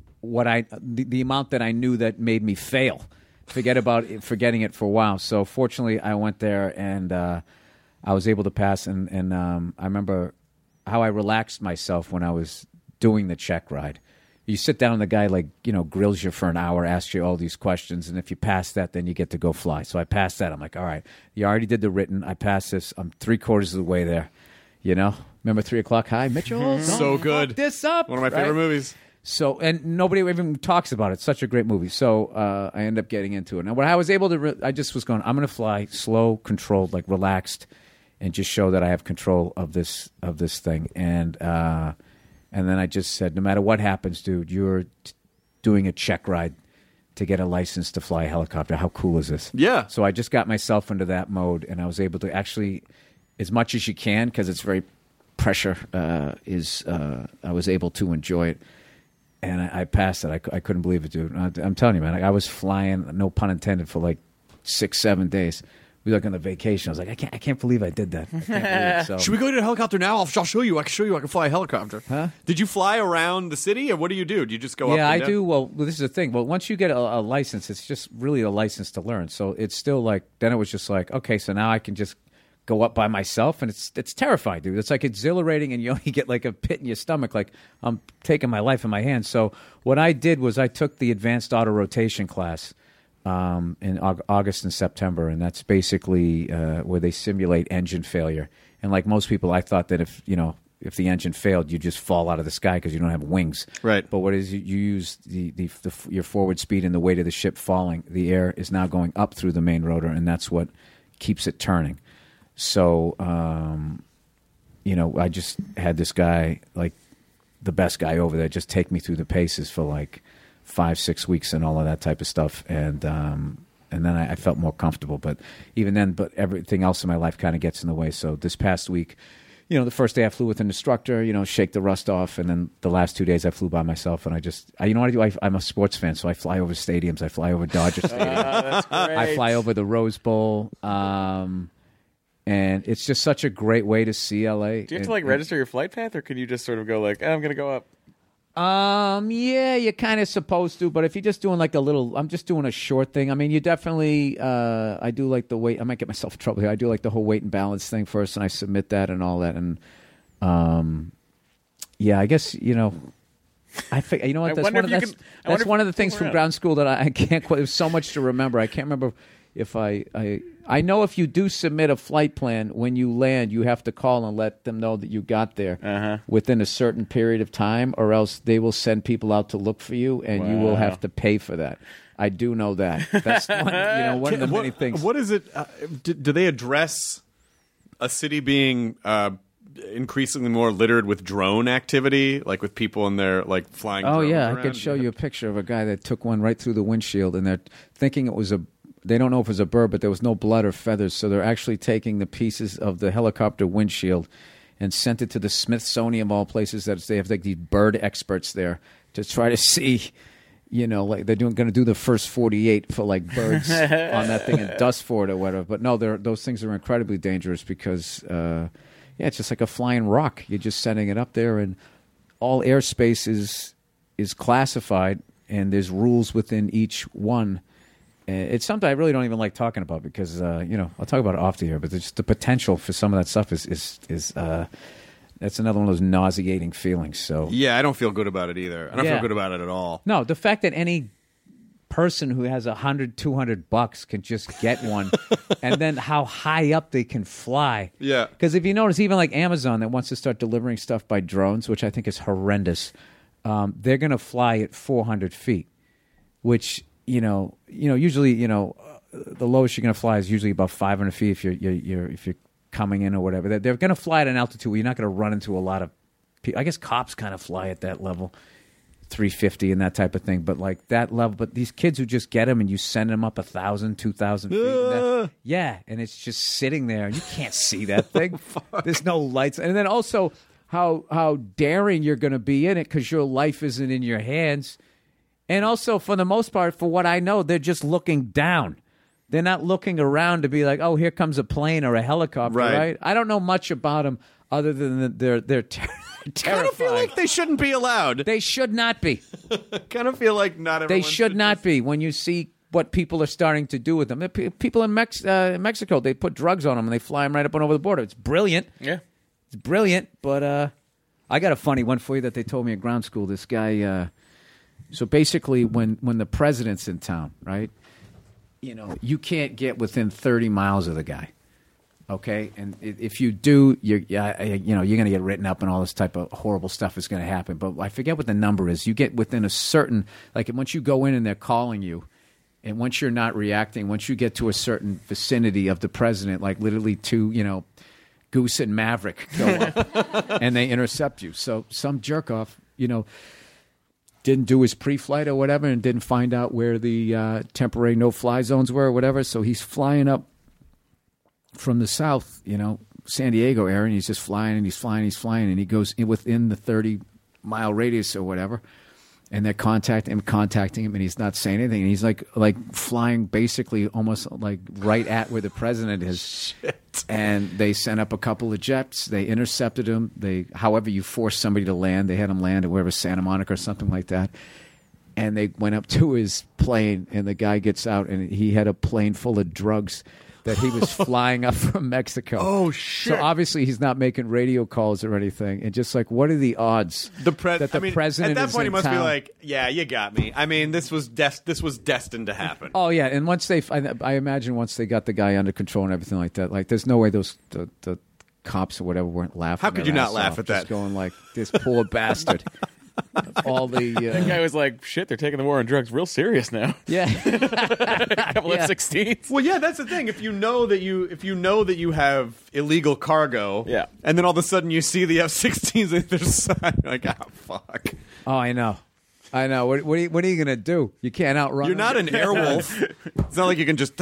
the amount that I knew that made me fail. Forgetting it for a while. So fortunately, I went there and. I was able to pass, and I remember how I relaxed myself when I was doing the check ride. You sit down, and the guy grills you for an hour, asks you all these questions, and if you pass that, then you get to go fly. So I passed that. I'm like, all right, you already did the written. I passed this. I'm 3/4 of the way there. Remember 3 O'Clock High, Mitchell? So good. Fuck this up. One of my favorite movies. So, and nobody even talks about it. Such a great movie. So I end up getting into it. Now, what I was able to, I just was going, I'm going to fly slow, controlled, like relaxed, and just show that I have control of this thing. And then I just said, no matter what happens, dude, you're doing a check ride to get a license to fly a helicopter. How cool is this? Yeah. So I just got myself into that mode, and I was able to actually, as much as you can, because it's very pressure, I was able to enjoy it. And I passed it. I couldn't believe it, dude. I'm telling you, man. I was flying, no pun intended, for like 6-7 days. We were like on a vacation. I was like, I can't believe I did that. I can't believe it. So, Should we go to a helicopter now? I'll show you. I can show you. I can fly a helicopter. Huh? Did you fly around the city, or what do? Do you just go up? Yeah, and I down? do. Well, this is the thing. Well, once you get a license, it's just really a license to learn. So it's still like, then it was just like, okay, so now I can just go up by myself, and it's terrifying, dude. It's like exhilarating, and you only get like a pit in your stomach, like I'm taking my life in my hands. So what I did was I took the advanced auto rotation class in August and September, and that's basically where they simulate engine failure. And like most people, I thought that if the engine failed, you just fall out of the sky because you don't have wings. Right. But what is you use your forward speed and the weight of the ship falling. The air is now going up through the main rotor, and that's what keeps it turning. So, I just had this guy, like the best guy over there, just take me through the paces for like 5-6 weeks and all of that type of stuff. And then I felt more comfortable. But even then, everything else in my life kind of gets in the way. So this past week, the first day I flew with an instructor, shake the rust off. And then the last 2 days I flew by myself. And you know what I do? I'm a sports fan, so I fly over stadiums. I fly over Dodger Stadium. That's great. I fly over the Rose Bowl. And it's just such a great way to see LA. Do you have to register your flight path, or can you just sort of go like, I'm going to go up? Yeah, you're kind of supposed to, but if you're just doing like I'm just doing a short thing. I mean, you definitely, I do like the weight. I might get myself in trouble here. I do like the whole weight and balance thing first, and I submit that and all that. And, yeah, I guess, I think, you know what? That's one of the things from ground school that I can't quite, there's so much to remember. I can't remember if I know if you do submit a flight plan, when you land, you have to call and let them know that you got there within a certain period of time, or else they will send people out to look for you, and you will have to pay for that. I do know that. That's one of the many things. What is it? Do they address a city being increasingly more littered with drone activity, like with people in there like flying drones around? I could show you a picture of a guy that took one right through the windshield, and they're thinking it was they don't know if it was a bird, but there was no blood or feathers, so they're actually taking the pieces of the helicopter windshield and sent it to the Smithsonian, of all places. They have like these bird experts there to try to see, like they're going to do the first 48 for like birds on that thing and dust for it or whatever. But no, those things are incredibly dangerous because, it's just like a flying rock. You're just setting it up there, and all airspace is classified, and there's rules within each one. It's something I really don't even like talking about because, I'll talk about it off the air, but just the potential for some of that stuff is that's another one of those nauseating feelings. So yeah, I don't feel good about it either. I don't feel good about it at all. No, the fact that any person who has $100-$200 can just get one, and then how high up they can fly. Yeah. Because if you notice, even like Amazon that wants to start delivering stuff by drones, which I think is horrendous, they're going to fly at 400 feet, which usually, the lowest you're going to fly is usually about 500 feet if you're coming in or whatever. They're going to fly at an altitude where you're not going to run into a lot of people. I guess cops kind of fly at that level, 350 and that type of thing. But like that level, but these kids who just get them and you send them up 1,000, 2,000 feet. And it's just sitting there. You can't see that thing. There's no lights. And then also how daring you're going to be in it because your life isn't in your hands. And also, for the most part, for what I know, they're just looking down. They're not looking around to be like, oh, here comes a plane or a helicopter, right? I don't know much about them other than they're terrifying. Kind of feel like they shouldn't be allowed. They should not be. Kind of feel like not everyone They should not be. When you see what people are starting to do with them. People in Mexico, they put drugs on them and they fly them right up and over the border. It's brilliant. Yeah. It's brilliant, but I got a funny one for you that they told me at ground school. This guy... So basically, when the president's in town, right, you can't get within 30 miles of the guy, okay? And if you do, you're going to get written up and all this type of horrible stuff is going to happen. But I forget what the number is. You get within a certain, like once you go in and they're calling you, and once you're not reacting, once you get to a certain vicinity of the president, like literally two, Goose and Maverick go up, and they intercept you. So some jerk off, didn't do his pre-flight or whatever and didn't find out where the temporary no-fly zones were or whatever. So he's flying up from the south, San Diego area, and he's just flying and he's flying and he goes within the 30-mile radius or whatever. And they're contacting him, and he's not saying anything. And he's like flying basically almost like right at where the president is. Shit. And they sent up a couple of jets. They intercepted him. However you force somebody to land, they had him land at wherever, Santa Monica or something like that. And they went up to his plane, and the guy gets out, and he had a plane full of drugs that he was flying up from Mexico. Oh, shit. So obviously he's not making radio calls or anything. And just like, what are the odds that the president at that point is he must town? be like, yeah, you got me. I mean, this was destined to happen. Oh, yeah. And once I imagine once they got the guy under control and everything like that, like there's no way the cops or whatever weren't laughing. How could you not laugh at that? Just going like, this poor bastard. All the that guy was like, shit, they're taking the war on drugs real serious now. Yeah. A couple of F-16s. Well, yeah, that's the thing. If you know that you have illegal cargo, yeah, and then all of a sudden you see the F-16s at their side, you're like, oh, fuck. Oh, I know. What are you going to do? You can't outrun You're not an airwolf. It's not like you can just...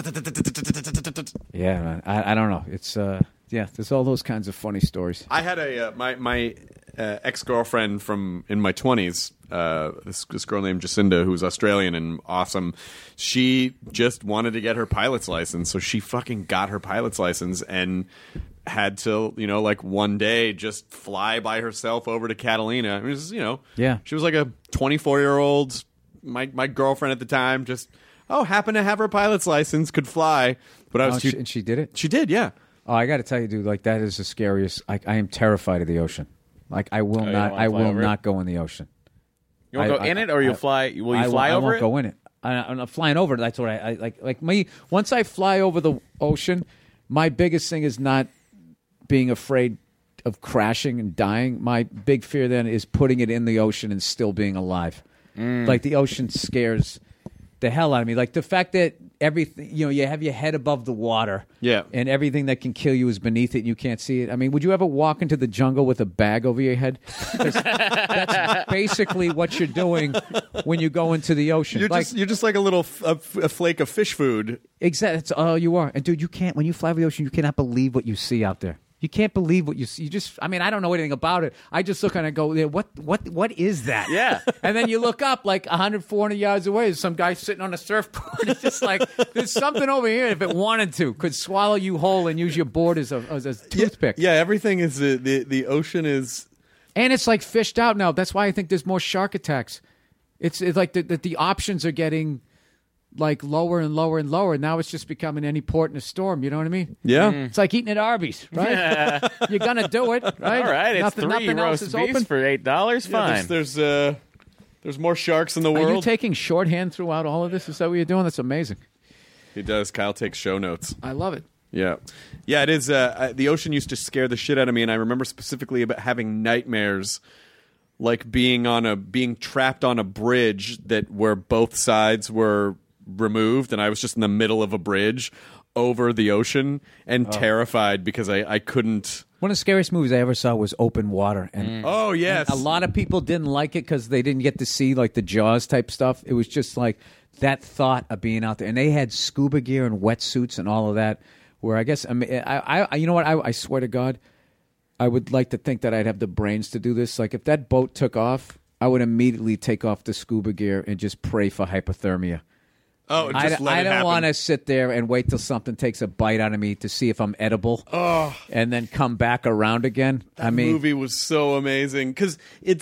Yeah, man. I don't know. It's, there's all those kinds of funny stories. I had my ex-girlfriend from in my 20s, this girl named Jacinda, who's Australian and awesome. She just wanted to get her pilot's license, so she fucking got her pilot's license and had to, like one day just fly by herself over to Catalina. It was, yeah. She was like a 24-year-old, my girlfriend at the time, just happened to have her pilot's license, could fly. But and she did it? She did, yeah. Oh, I got to tell you, dude, like that is the scariest. I am terrified of the ocean. Like I will not go in the ocean. You won't go in it, or you'll fly? Will you fly over it? I won't go in it. I'm not flying over it. That's what I like. Like me, once I fly over the ocean, my biggest thing is not being afraid of crashing and dying. My big fear then is putting it in the ocean and still being alive. Like the ocean scares the hell out of me. Like the fact that everything, you have your head above the water, and everything that can kill you is beneath it and you can't see it. I mean, would you ever walk into the jungle with a bag over your head? That's basically what you're doing when you go into the ocean. You're just like a little a flake of fish food. Exactly. That's all you are. And dude, you can't, when you fly over the ocean, you cannot believe what you see out there. You can't believe what you see. I don't know anything about it. I just look and I go, what is that? Yeah. And then you look up like 100, 400 yards away. There's some guy sitting on a surfboard. It's just like, there's something over here, if it wanted to, could swallow you whole and use your board as a toothpick. Yeah, everything is, the ocean is... And it's like fished out now. That's why I think there's more shark attacks. It's like the options are getting... like lower and lower and lower. Now it's just becoming any port in a storm. You know what I mean? Yeah. It's like eating at Arby's, right? You're going to do it, right? All right. Nothing roast else is beefs open. for $8. Fine. There's more sharks in the world. Are you taking shorthand throughout all of this? Is that what you're doing? That's amazing. He does. Kyle takes show notes. I love it. Yeah. Yeah, it is. The ocean used to scare the shit out of me, and I remember specifically about having nightmares like being trapped on a bridge where both sides were removed, and I was just in the middle of a bridge over the ocean and terrified because I couldn't. One of the scariest movies I ever saw was Open Water. And Oh, yes. and a lot of people didn't like it because they didn't get to see like the Jaws type stuff. It was just like that thought of being out there. And they had scuba gear and wetsuits and all of that, where I guess, I you know what, I swear to God, I would like to think that I'd have the brains to do this. Like if that boat took off, I would immediately take off the scuba gear and just pray for hypothermia. Oh, just let I it don't happen. want to sit there and wait till something takes a bite out of me to see if I'm edible, and then come back around again. That movie was so amazing because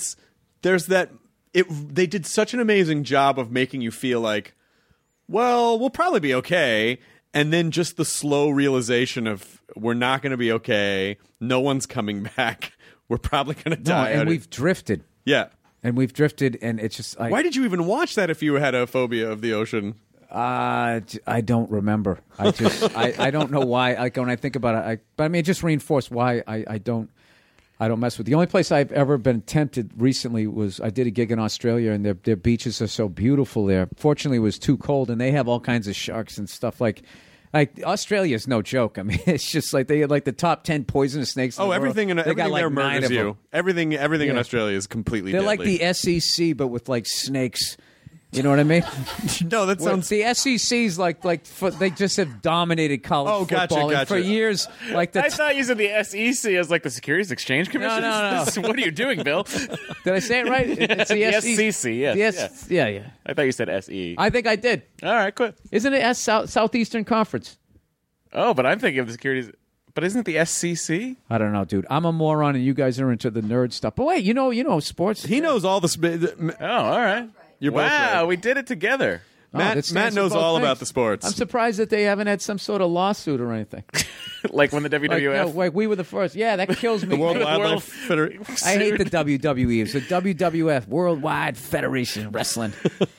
they did such an amazing job of making you feel like, well, we'll probably be okay, and then just the slow realization of we're not going to be okay. No one's coming back. We're probably going to die. And we've drifted. Yeah. And we've drifted, and it's just like... Why did you even watch that if you had a phobia of the ocean? I don't remember. I don't know why. Like when I think about it, but I mean, it just reinforced why I don't mess with it. The only place I've ever been tempted recently was I did a gig in Australia, and their beaches are so beautiful there. Fortunately, it was too cold, and they have all kinds of sharks and stuff like Australia is no joke. I mean, it's just like they had like the top 10 poisonous snakes. In the everything world. everything got, like, there murders you. Everything in Australia is completely They're deadly. like the SEC, but with like snakes You know what I mean? No, that sounds. The SEC's they just have dominated college football for years. Like I thought you said the SEC as like the Securities Exchange Commission. No. What are you doing, Bill? Did I say it right? It's the SEC. Yes. Yeah. I thought you said SE. I think I did. All right, good. Isn't it Southeastern Conference? Oh, but I'm thinking of the Securities. But isn't it the SCC? I don't know, dude. I'm a moron, and you guys are into the nerd stuff. But wait, you know sports. He knows all the. Oh, all right. You're both right. We did it together. Matt knows all about the sports. I'm surprised that they haven't had some sort of lawsuit or anything. Like when the WWF. Like we were the first. Yeah, that kills me. The World Wildlife Federation. I hate the WWE. It's the WWF, Worldwide Federation of Wrestling.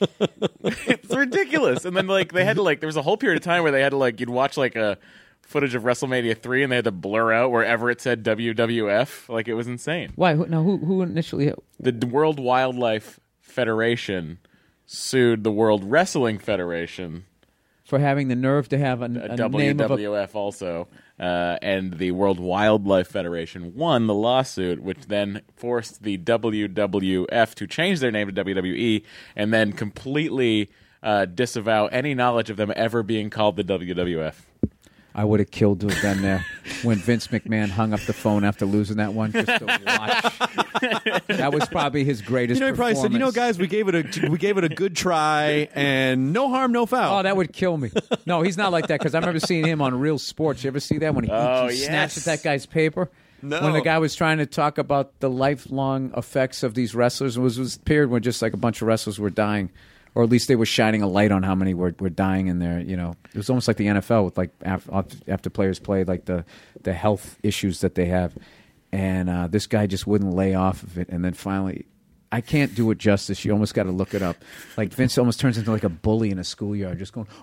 It's ridiculous. And then they had to there was a whole period of time where they had to you'd watch a footage of WrestleMania 3 and they had to blur out wherever it said WWF. It was insane. Why? Who initially? The World Wildlife Federation sued the World Wrestling Federation for having the nerve to have a name of WWF also. And the World Wildlife Federation won the lawsuit, which then forced the WWF to change their name to WWE and then completely disavow any knowledge of them ever being called the WWF. I would have killed to have been there when Vince McMahon hung up the phone after losing that one just to watch. That was probably his greatest he probably performance. said, guys, we gave it a good try and no harm, no foul. Oh, that would kill me. No, he's not like that because I remember seeing him on Real Sports. You ever see that when he snatched at that guy's paper? No. When the guy was trying to talk about the lifelong effects of these wrestlers, it was a period where just a bunch of wrestlers were dying. Or at least they were shining a light on how many were dying in there. It was almost like the NFL with after players played, the health issues that they have. And this guy just wouldn't lay off of it. And then finally, I can't do it justice. You almost got to look it up. Vince almost turns into a bully in a schoolyard, just going,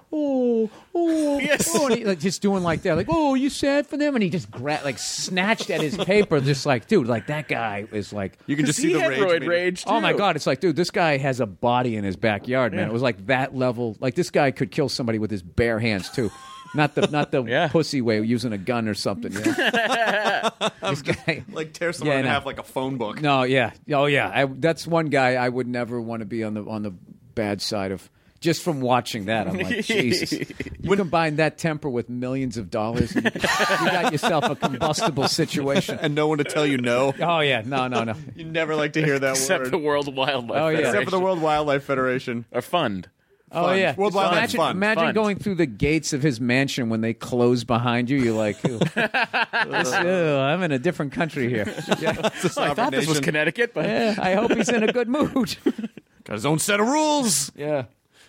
yes. And he, just doing that, oh, you sad for them? And he just snatched at his paper, just dude, that guy is you can just see the rage. Oh my God, it's dude, this guy has a body in his backyard, man. It was that level. This guy could kill somebody with his bare hands too. Not the pussy way, using a gun or something. This guy, tear someone in half like a phone book. No, yeah, oh yeah. That's one guy I would never want to be on the bad side of. Just from watching that, I'm like, Jesus. You combine that temper with millions of dollars, and you got yourself a combustible situation. And no one to tell you no. Oh, yeah. No. You never like to hear that Except word. Except the World Wildlife Federation. Except for the World Wildlife Federation. A fund. Oh, yeah. World Wildlife Fund. Imagine going through the gates of his mansion when they close behind you. You're like, I'm in a different country here. Yeah. I thought this was Connecticut, but I hope he's in a good mood. Got his own set of rules. Yeah.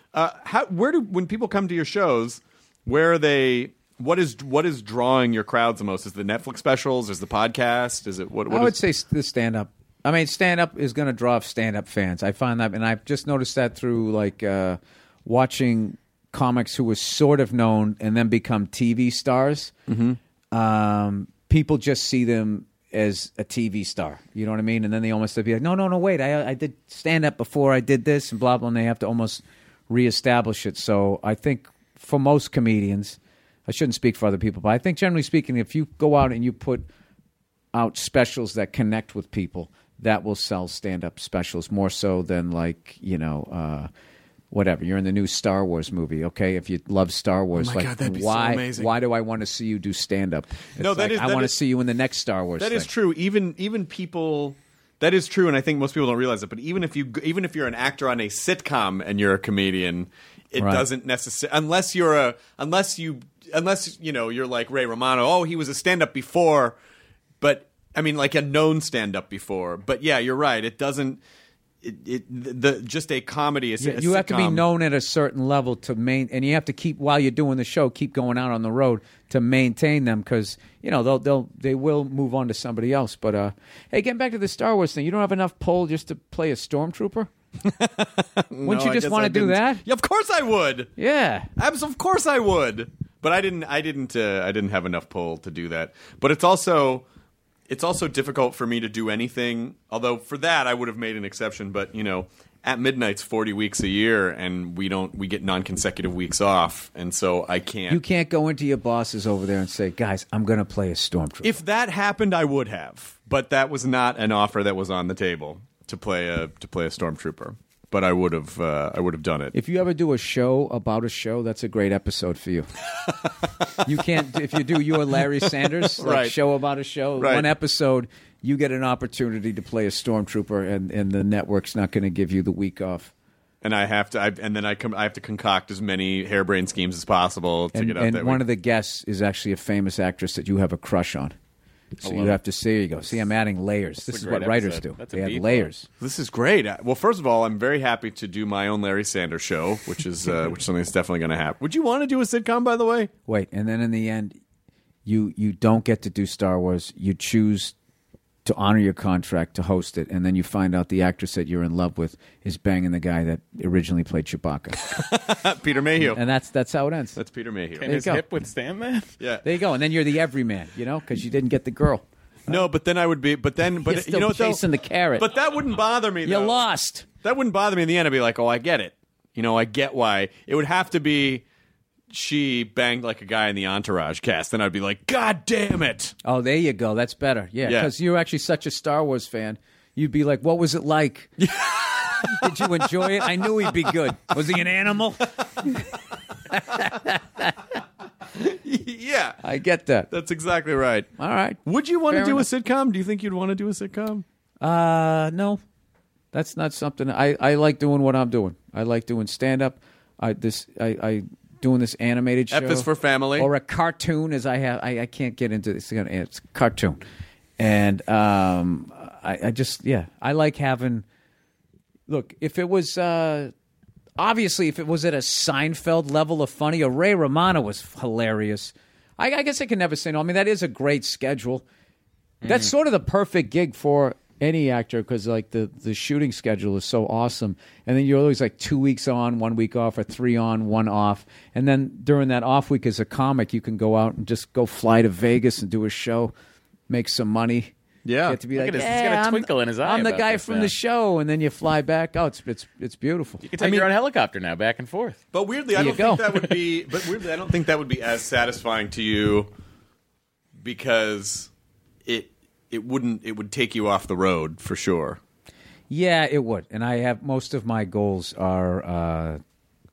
When people come to your shows, where are they? What is drawing your crowds the most? Is the Netflix specials? Is the podcast? Is it what? I would say the stand-up. I mean, stand-up is going to draw stand-up fans. I find that, and I've just noticed that through watching comics who were sort of known and then become TV stars. Mm-hmm. People just see them as a TV star. You know what I mean? And then they almost be like, no, wait, I did stand-up before I did this and blah, blah, and they have to almost reestablish it. So I think for most comedians, I shouldn't speak for other people, but I think generally speaking, if you go out and you put out specials that connect with people, that will sell stand-up specials more so than whatever. You're in the new Star Wars movie, okay? If you love Star Wars, God, that'd be why? so amazing. Why do I want to see you do stand-up? No, I want to see you in the next Star Wars. That is true. Even people. That is true, and I think most people don't realize it. But even if you're an actor on a sitcom and you're a comedian, it doesn't necessarily unless you're like Ray Romano. Oh, he was a stand-up before, but I mean, a known stand-up before. But yeah, you're right. It doesn't. Just a comedy. You have to be known at a certain level and you have to keep while you're doing the show, keep going out on the road to maintain them because they will move on to somebody else. But hey, getting back to the Star Wars thing, you don't have enough pull just to play a stormtrooper? Wouldn't you just want to do that? Yeah, of course I would. Yeah, of course I would. But I didn't have enough pull to do that. But it's also difficult for me to do anything. Although for that I would have made an exception. But At Midnight's 40 weeks a year, and we get non-consecutive weeks off, and so I can't. You can't go into your bosses over there and say, "Guys, I'm going to play a stormtrooper." If that happened, I would have, but that was not an offer that was on the table to play a stormtrooper. but I would have done it. If you ever do a show about a show, that's a great episode for you. You can't, if you do You and Larry Sanders, Right. show about a show, Right. one episode, you get an opportunity to play a stormtrooper, and the network's not going to give you the week off. And I have to, I have to concoct as many harebrained schemes as possible to get out And that one week. of the guests is actually a famous actress that you have a crush on. So you have to see. You go. See, I'm adding layers. This is great what writers episode. do. That's a They add deep layers. This is great. Well, first of all, I'm very happy to do my own Larry Sanders show, which is something that's definitely going to happen. Would you want to do a sitcom, by the way? Wait, and then in the end, you don't get to do Star Wars. You choose to honor your contract to host it, and then you find out the actress that you're in love with is banging the guy that originally played Chewbacca. Peter Mayhew. And that's how it ends. That's Peter Mayhew. Can you his go. hip withstand that? Yeah. There you go. And then you're the everyman, because you didn't get the girl. No, but then I would be. But then, but You're still you know what, though? chasing the carrot. But that wouldn't bother me. You Though. lost. That wouldn't bother me in the end. I'd be like, oh, I get it. I get why. It would have to be she banged like a guy in the Entourage cast. Then I'd be like, God damn it. Oh, there you go. That's better. Yeah, Yeah. because you're actually such a Star Wars fan. You'd be like, what was it like? Did you enjoy it? I knew he'd be good. Was he an animal? Yeah. I get that. That's exactly right. All right. Would you want Fair to do enough. a sitcom? Do you think you'd want to do a sitcom? No. That's not something. I like doing what I'm doing. I like doing stand-up. I doing this animated show. F is for family. Or a cartoon, as I have. I can't get into this. It's a cartoon. And I just, I like having... Look, if it was... obviously, if it was at a Seinfeld level of funny, or Ray Romano was hilarious. I guess I can never say no. I mean, that is a great schedule. That's sort of the perfect gig for any actor, because like the shooting schedule is so awesome, and then you're always like 2 weeks on, 1 week off, or 3 on, 1 off, and then during that off week as a comic, you can go out and just go fly to Vegas and do a show, make some money. Yeah. Get to be Look like, at his- he's got a twinkle in his eye I'm the about guy this from now. the show, and then you fly back. Oh, it's beautiful. You can take your own helicopter now, back and forth. But weirdly, I There don't you think go. that would be. But weirdly, I don't think that would be as satisfying to you, because it wouldn't. It would take you off the road for sure. Yeah, it would. And I have most of my goals are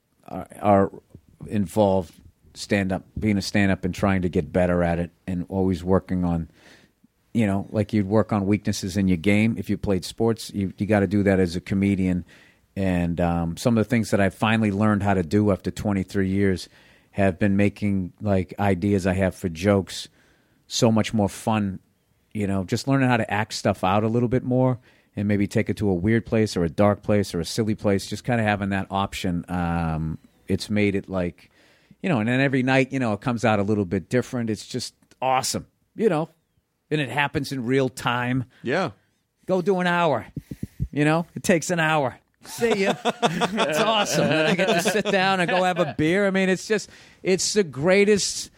involved being a stand-up and trying to get better at it, and always working on, like you'd work on weaknesses in your game. If you played sports, you got to do that as a comedian. And some of the things that I finally learned how to do after 23 years have been making like ideas I have for jokes so much more fun. Just learning how to act stuff out a little bit more, and maybe take it to a weird place or a dark place or a silly place. Just kind of having that option. It's made it like, and then every night, it comes out a little bit different. It's just awesome, and it happens in real time. Yeah. Go do an hour, it takes an hour. See ya. It's awesome. And then I get to sit down and go have a beer. I mean, it's the greatest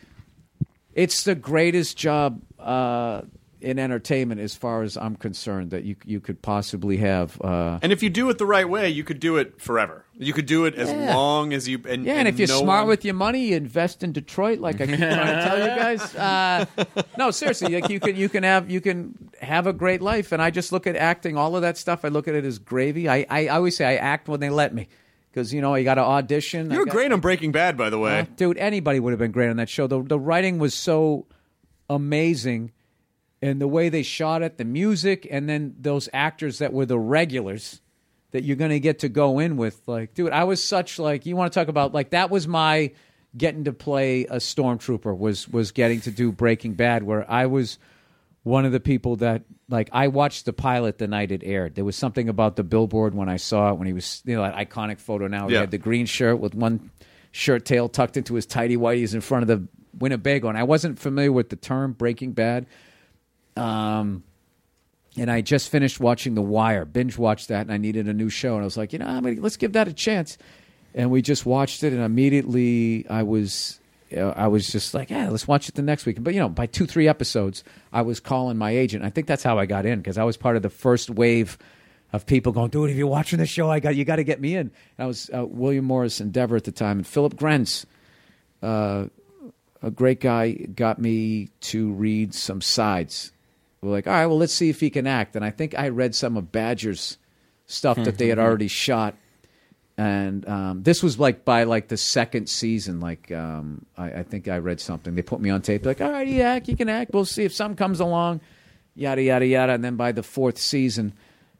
job in entertainment, as far as I'm concerned, that you could possibly have. And if you do it the right way, you could do it forever. You could do it as long as you. And And if you're no smart one- with your money, you invest in Detroit, like I keep trying to tell you guys. No, seriously, like you can have a great life. And I just look at acting, all of that stuff. I look at it as gravy. I always say I act when they let me, because you got to audition. You were great on Breaking Bad, by the way. Dude, anybody would have been great on that show. The writing was so amazing, and the way they shot it, the music, and then those actors that were the regulars that you're going to get to go in with. Like, dude, I was such like, you want to talk about, like, that was my getting to play a stormtrooper, was getting to do Breaking Bad, where I was one of the people that, like, I watched the pilot the night it aired. There was something about the billboard when I saw it, when he was, that iconic photo now. He Yeah. had the green shirt with one shirt tail tucked into his tighty whities in front of the Winnebago. And I wasn't familiar with the term Breaking Bad. And I just finished watching The Wire, binge watched that, and I needed a new show. And I was like, let's give that a chance. And we just watched it, and immediately I was just like, yeah, let's watch it the next week. But, by 2-3 episodes, I was calling my agent. I think that's how I got in, because I was part of the first wave of people going, dude, if you're watching the show, you got to get me in. And I was William Morris Endeavor at the time, and Philip Grenz, a great guy, got me to read some sides. We're like, all right, well, let's see if he can act. And I think I read some of Badger's stuff that they had already shot And this was like by like the second season. Like I think I read something. They put me on tape. Like, all right, you can act. We'll see if something comes along. Yada yada yada. And then by the fourth season,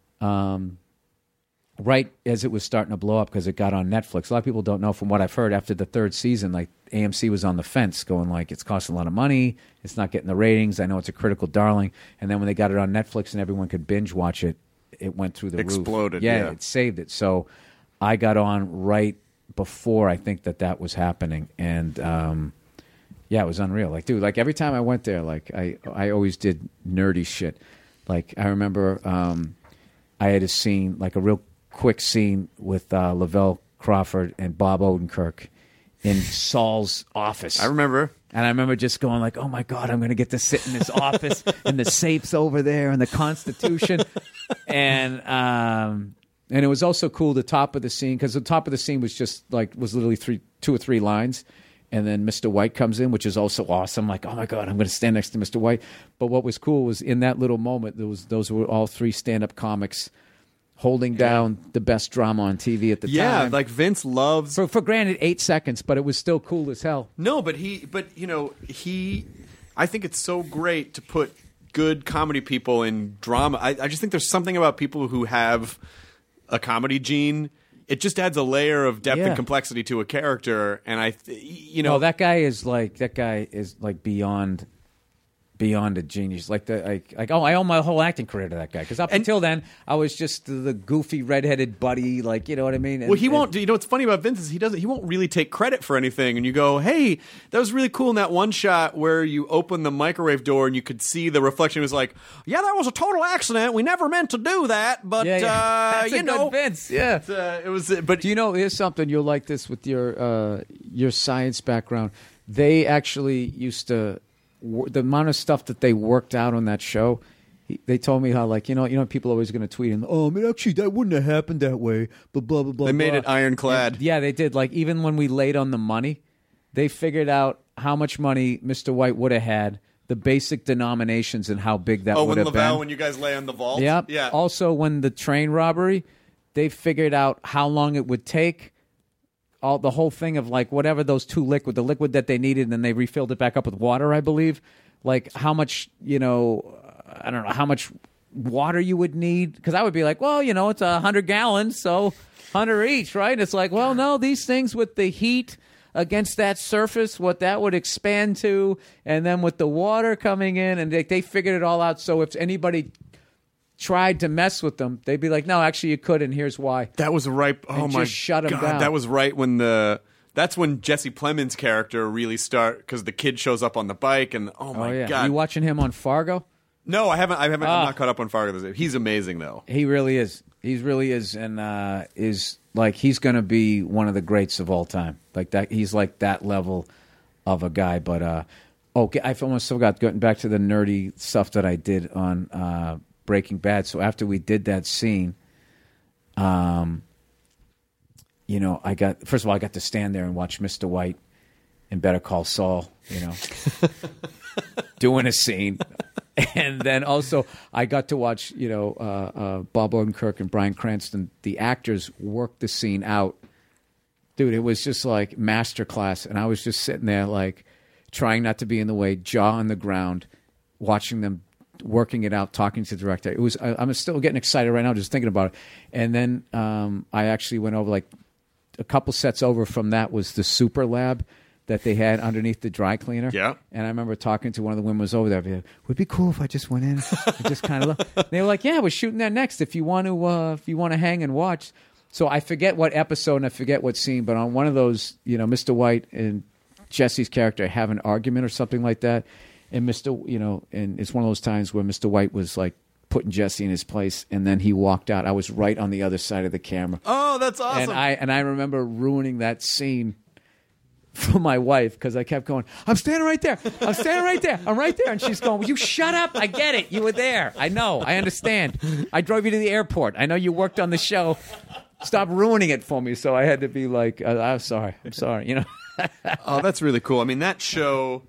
right as it was starting to blow up because it got on Netflix. A lot of people don't know, from what I've heard, after the third season, like AMC was on the fence, going like, it's costing a lot of money. It's not getting the ratings. I know it's a critical darling. And then when they got it on Netflix and everyone could binge watch it, it went through the roof. Exploded. Yeah, it saved it. So I got on right before I think that was happening. And yeah, it was unreal. Like, dude, like every time I went there, like I always did nerdy shit. Like I remember I had a scene, like a real quick scene with Lavelle Crawford and Bob Odenkirk in Saul's office. I remember. And I remember just going like, oh, my God, I'm going to get to sit in this office and the safe's over there and the Constitution. And it was also cool, the top of the scene, because the top of the scene was just like, was literally 2 or 3 lines. And then Mr. White comes in, which is also awesome. Like, oh, my God, I'm going to stand next to Mr. White. But what was cool was in that little moment, those were all 3 stand-up comics holding down the best drama on TV at the time. Yeah, like Vince loves... For granted, 8 seconds, but it was still cool as hell. No, but I think it's so great to put good comedy people in drama. I just think there's something about people who have a comedy gene. It just adds a layer of depth and complexity to a character, and that guy is like beyond a genius. Like I owe my whole acting career to that guy, because up until then I was just the goofy redheaded buddy, like, you know what I mean. Well, he won't. You know what's funny about Vince is he won't really take credit for anything. And you go, hey, that was really cool in that one shot where you open the microwave door and you could see the reflection. It was like, yeah, that was a total accident. We never meant to do that, but That's a good Vince. Yeah, it was. But do you know, here's something you'll like this with your science background. They actually used to. The amount of stuff that they worked out on that show, they told me how, like, you know, people are always going to tweet and, oh, man, actually, that wouldn't have happened that way, but blah, blah, blah. They made it ironclad. And, yeah, they did. Like, even when we laid on the money, they figured out how much money Mr. White would have had, the basic denominations, and how big that would have been. When you guys lay on the vault? Yep. Yeah. Also, when the train robbery, they figured out how long it would take. The whole thing of like whatever those the liquid that they needed, and then they refilled it back up with water, I believe. Like how much, I don't know how much water you would need. Because I would be like, well, it's 100 gallons, so 100 each, right? And it's like, well, no, these things with the heat against that surface, what that would expand to, and then with the water coming in, and they figured it all out. So if anybody tried to mess with them, they'd be like, no, actually you could, and here's why. That was right. Oh and my just shut them God, down. that was right when that's when Jesse Plemons' character really because the kid shows up on the bike, and oh my God. You watching him on Fargo? No, I haven't. I'm not caught up on Fargo. He's amazing though. He really is. He really is, and is like, he's going to be one of the greats of all time. Like that, he's like that level of a guy. But okay, I almost forgot, getting back to the nerdy stuff that I did on Breaking Bad. So after we did that scene, I got to stand there and watch Mr. White in Better Call Saul, doing a scene. And then also I got to watch, Bob Odenkirk and Bryan Cranston, the actors, work the scene out. Dude, it was just like masterclass. And I was just sitting there like trying not to be in the way, jaw on the ground, watching them working it out, talking to the director. It was. I'm still getting excited right now just thinking about it. And then I actually went over, like a couple sets over from that was the super lab that they had underneath the dry cleaner. Yeah. And I remember talking to one of the women who was over there. Would it be cool if I just went in and just kind of look? They were like, yeah, we're shooting that next if you want to hang and watch. So I forget what episode and I forget what scene, but on one of those, Mr. White and Jesse's character have an argument or something like that. And and it's one of those times where Mr. White was like putting Jesse in his place, and then he walked out. I was right on the other side of the camera. Oh, that's awesome! And I remember ruining that scene for my wife because I kept going, I'm standing right there. I'm standing right there. I'm right there. And she's going, will you shut up? I get it. You were there. I know. I understand. I drove you to the airport. I know you worked on the show. Stop ruining it for me. So I had to be like, I'm sorry. I'm sorry. Oh, that's really cool. I mean, that show.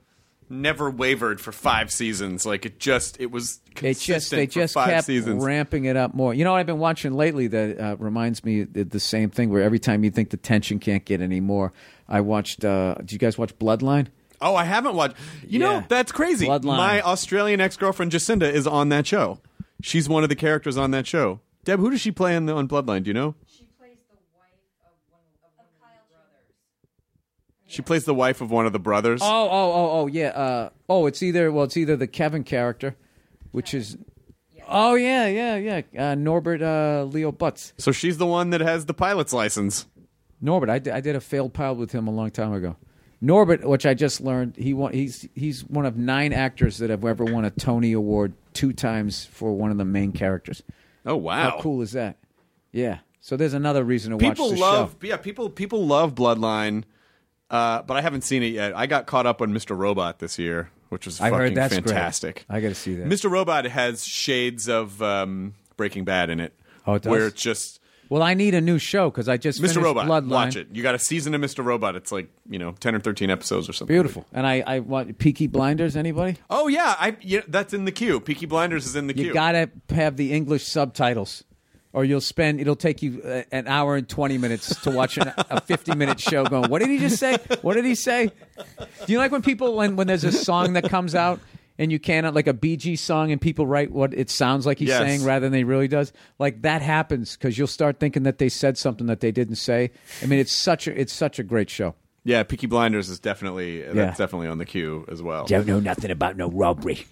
never wavered for 5 seasons. Like it was consistent they just for 5 kept seasons. ramping it up more. You know what I've been watching lately that reminds me of the same thing, where every time you think the tension can't get any more, I watched, did you guys watch Bloodline? Oh, I haven't watched. You know, that's crazy. Bloodline. My Australian ex-girlfriend Jacinda is on that show. She's one of the characters on that show. Deb, who does she play on Bloodline? Do you know? She plays the wife of one of Kyle's brothers. She plays the wife of one of the brothers. Oh, yeah. It's either the Kevin character, which is. Oh, yeah. Norbert Leo Butz. So she's the one that has the pilot's license. Norbert, I did a failed pilot with him a long time ago. Norbert, which I just learned, he's one of 9 actors that have ever won a Tony Award 2 times for one of the main characters. Oh, wow. How cool is that? Yeah. So there's another reason to watch the show. Yeah, people love Bloodline, but I haven't seen it yet. I got caught up on Mr. Robot this year, which was fucking fantastic. Great. I got to see that. Mr. Robot has shades of Breaking Bad in it. Oh, it does? Where it's just... Well, I need a new show because I just finished Mr. Robot, Bloodline. watch it. You got a season of Mr. Robot. It's like 10 or 13 episodes or something. Beautiful. And I want Peaky Blinders. Anybody? Oh yeah, that's in the queue. Peaky Blinders is in the queue. You gotta have the English subtitles, or it'll take you an hour and 20 minutes to watch a 50-minute show. Going, what did he just say? What did he say? Do you like when people when there's a song that comes out? And you cannot, like a Bee Gees song, and people write what it sounds like he's saying rather than he really does. Like that happens because you'll start thinking that they said something that they didn't say. I mean, it's such a great show. Yeah, Peaky Blinders is definitely on the queue as well. Don't know nothing about no robbery,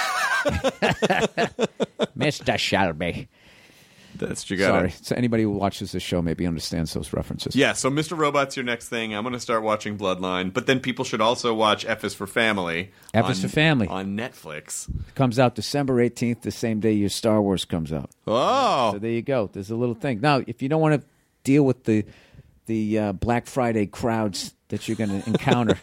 Mr. Shelby. That's you got. Sorry. So anybody who watches this show maybe understands those references. Yeah. So Mr. Robot's your next thing. I'm going to start watching Bloodline, but then people should also watch F is for Family. F is for Family on Netflix. It comes out December 18th, the same day your Star Wars comes out. Oh. So there you go. There's a little thing. Now, if you don't want to deal with the Black Friday crowds that you're going to encounter,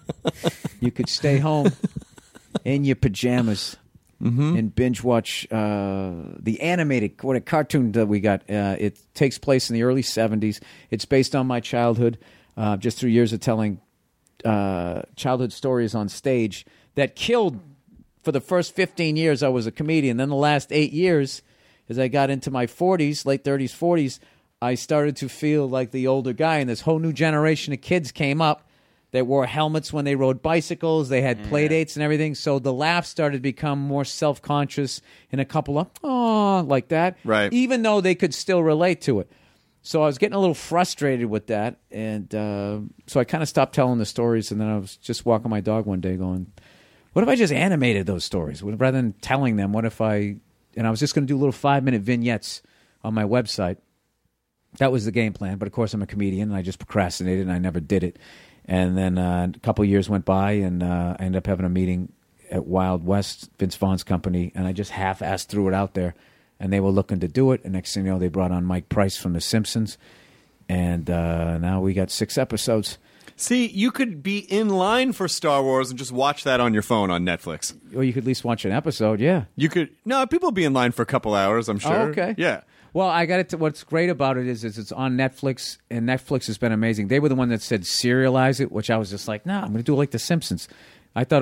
you could stay home in your pajamas. Mm-hmm. And binge watch the animated cartoon that we got. It takes place in the early 70s. It's based on my childhood, just through years of telling childhood stories on stage that killed. For the first 15 years, I was a comedian. Then the last 8 years, as I got into my 40s, late 30s, 40s, I started to feel like the older guy, and this whole new generation of kids came up. They wore helmets when they rode bicycles. They had play dates and everything. So the laughs started to become more self-conscious and a couple of, oh, like that. Right. Even though they could still relate to it. So I was getting a little frustrated with that. And so I kind of stopped telling the stories. And then I was just walking my dog one day going, what if I just animated those stories? Rather than telling them, what if I... And I was just going to do little 5-minute vignettes on my website. That was the game plan. But, of course, I'm a comedian, and I just procrastinated, and I never did it. And then a couple of years went by, and I ended up having a meeting at Wild West, Vince Vaughn's company, and I just half-assed threw it out there. And they were looking to do it. And next thing you know, they brought on Mike Price from The Simpsons. And now we got 6 episodes. See, you could be in line for Star Wars and just watch that on your phone on Netflix. Or you could at least watch an episode, yeah. You could. No, people will be in line for a couple hours, I'm sure. Oh, okay. Yeah. Well, I got it. What's great about it is it's on Netflix, and Netflix has been amazing. They were the one that said serialize it, which I was just like, nah, I'm going to do it like The Simpsons. I thought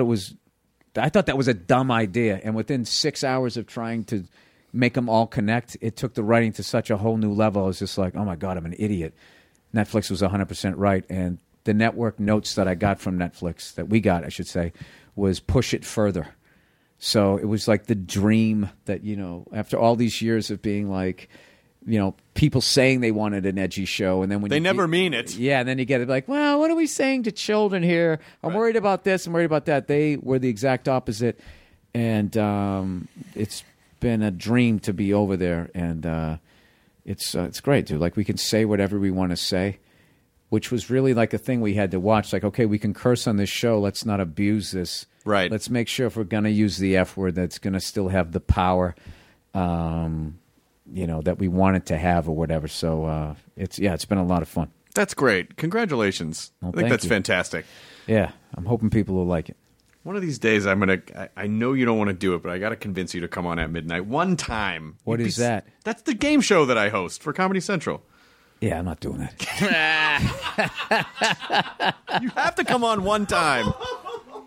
that was a dumb idea, and within 6 hours of trying to make them all connect, it took the writing to such a whole new level. I was just like, oh my God, I'm an idiot. Netflix was 100% right, and the network notes that I got from Netflix, that we got, I should say, was push it further. So it was like the dream that, after all these years of being like, people saying they wanted an edgy show, and then when they never mean it. Yeah, and then you get it like, well, what are we saying to children here? I'm worried about this, I'm worried about that. They were the exact opposite, and it's been a dream to be over there, and it's great, dude. Like, we can say whatever we want to say, which was really like a thing we had to watch. Like, okay, we can curse on this show. Let's not abuse this. Right. Let's make sure if we're going to use the F word, that's going to still have the power, that we want it to have or whatever. So it's been a lot of fun. That's great. Congratulations. Well, I think that's fantastic. Yeah, I'm hoping people will like it. One of these days, I know you don't want to do it, but I got to convince you to come on at midnight one time. What is that? That's the game show that I host for Comedy Central. Yeah, I'm not doing that. You have to come on one time.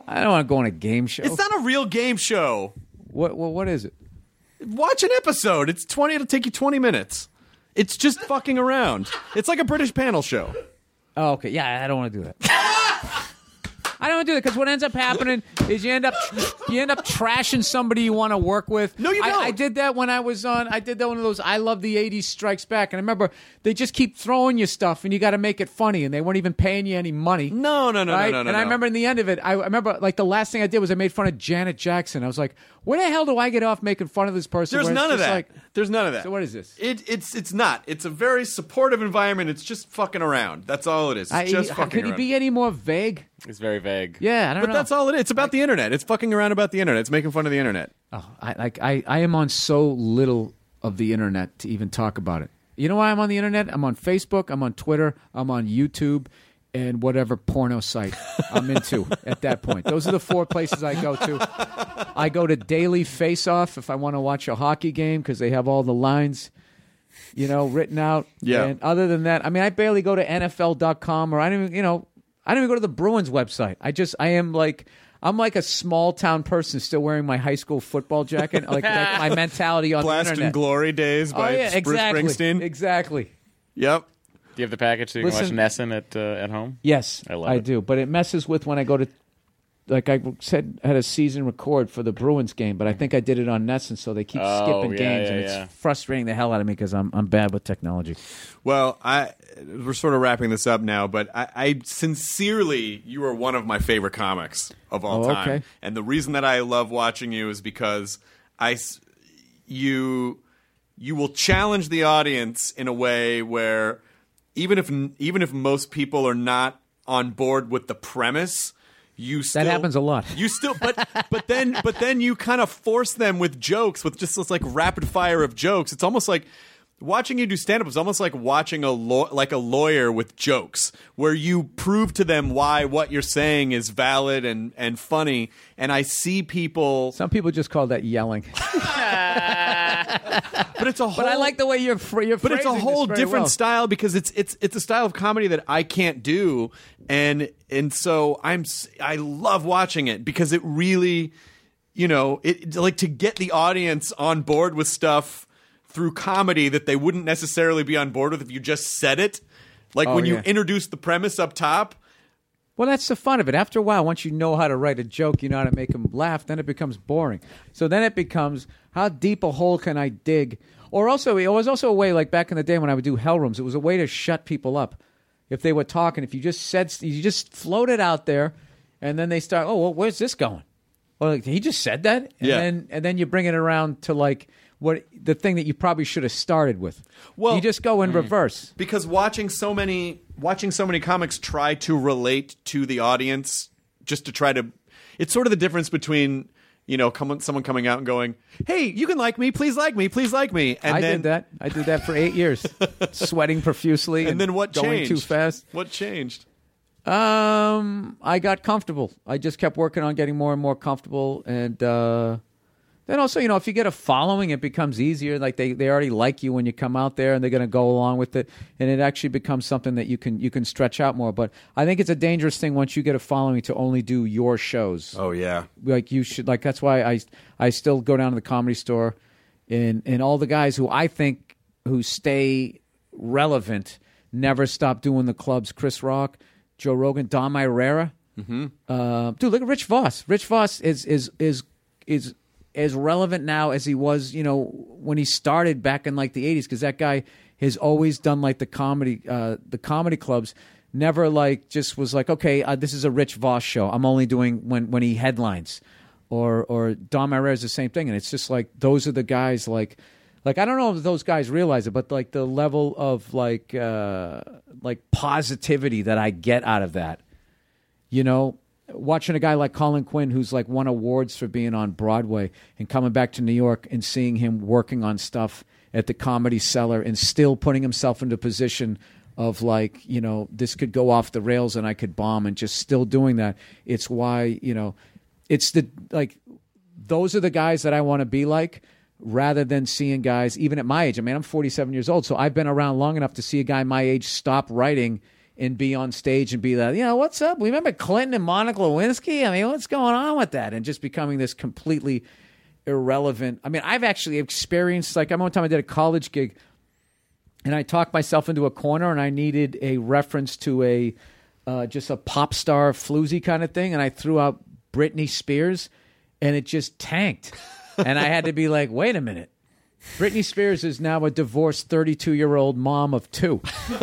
I don't want to go on a game show. It's not a real game show. What is it? Watch an episode. It'll take you 20 minutes. It's just fucking around. It's like a British panel show. Oh, okay. Yeah, I don't want to do that. I don't want to do that because what ends up happening is you end up trashing somebody you want to work with. No, you don't. I did that when I was on. I did that one of those I Love the 80s Strikes Back. And I remember they just keep throwing you stuff and you got to make it funny. And they weren't even paying you any money. No. And I remember in the end of it, I remember like the last thing I did was I made fun of Janet Jackson. I was like, where the hell do I get off making fun of this person? There's none of that. Like, There's none of that. So what is this? It's not. It's a very supportive environment. It's just fucking around. That's all it is. It's just fucking could around. he be any more vague? It's very vague. Yeah, I don't know. But that's all it is. It's about the internet. It's fucking around about the internet. It's making fun of the internet. Oh, I am on so little of the internet to even talk about it. You know why I'm on the internet? I'm on Facebook, I'm on Twitter, I'm on YouTube, and whatever porno site I'm into at that point. Those are the 4 places I go to. I go to Daily Face Off if I want to watch a hockey game because they have all the lines, written out. Yeah. And other than that, I mean, I barely go to NFL.com or I don't even go to the Bruins website. I'm like a small town person still wearing my high school football jacket. Like my mentality on Blast the internet. and Glory Days by Bruce Springsteen. Exactly. Yep. Do you have the package so you can watch Nesson at home? Yes, I love I it. do. But it messes with when I go to, like I said, had a season record for the Bruins game, but I think I did it on Nesson, so they keep skipping games, and it's frustrating the hell out of me because I'm bad with technology. Well, we're sort of wrapping this up now, but I sincerely, you are one of my favorite comics of all time. Okay. And the reason that I love watching you is because you will challenge the audience in a way where even if most people are not on board with the premise, that happens a lot. You still, but then you kind of force them with jokes, with just this like rapid fire of jokes. It's almost like watching you do stand up is almost like watching a lawyer with jokes, where you prove to them why what you're saying is valid and funny. And I see people. Some people just call that yelling. But it's a whole. But I like the way you're But it's a whole different style. style because it's a style of comedy that I can't do, and so I love watching it because it really, it like to get the audience on board with stuff through comedy that they wouldn't necessarily be on board with if you just said it, like when you introduce the premise up top. Well, that's the fun of it. After a while, once you know how to write a joke, you know how to make them laugh, then it becomes boring. So then it becomes, how deep a hole can I dig? Or also, it was also a way, like back in the day when I would do Hell Rooms, it was a way to shut people up. If they were talking, if you just float it out there, and then they start, oh, well, where's this going? Well, like, he just said that? And then you bring it around to like, the thing that you probably should have started with. Well, you just go in reverse. Because watching so many comics try to relate to the audience, just to try to, it's sort of the difference between someone coming out and going, "Hey, you can like me, please like me, please like me." And I did that for 8 years, sweating profusely, and then what going changed? too fast. What changed? I got comfortable. I just kept working on getting more and more comfortable, and then also, if you get a following, it becomes easier. Like they already like you when you come out there, and they're going to go along with it, and it actually becomes something that you can stretch out more. But I think it's a dangerous thing once you get a following to only do your shows. Oh yeah, like you should. Like that's why I still go down to the Comedy Store, and all the guys who stay relevant never stop doing the clubs. Chris Rock, Joe Rogan, Dom Irrera. Mm-hmm. Dude, look at Rich Voss. Rich Voss is as relevant now as he was, when he started back in like the 80s, because that guy has always done like the comedy clubs. Never like just was like, okay, this is a Rich Voss show. I'm only doing when he headlines, or Dom Irrera is the same thing, and it's just like those are the guys like I don't know if those guys realize it, but like the level of like positivity that I get out of that, watching a guy like Colin Quinn, who's like won awards for being on Broadway, and coming back to New York and seeing him working on stuff at the Comedy Cellar and still putting himself into a position of like, this could go off the rails and I could bomb, and just still doing that. It's why, it's those are the guys that I want to be like, rather than seeing guys, even at my age. I mean, I'm 47 years old, so I've been around long enough to see a guy my age stop writing and be on stage and be like, what's up? Remember Clinton and Monica Lewinsky? I mean, what's going on with that? And just becoming this completely irrelevant. I mean, I've actually experienced, like, one time I did a college gig and I talked myself into a corner and I needed a reference to just a pop star floozy kind of thing. And I threw out Britney Spears and it just tanked. And I had to be like, wait a minute. Britney Spears is now a divorced 32-year-old mom of 2.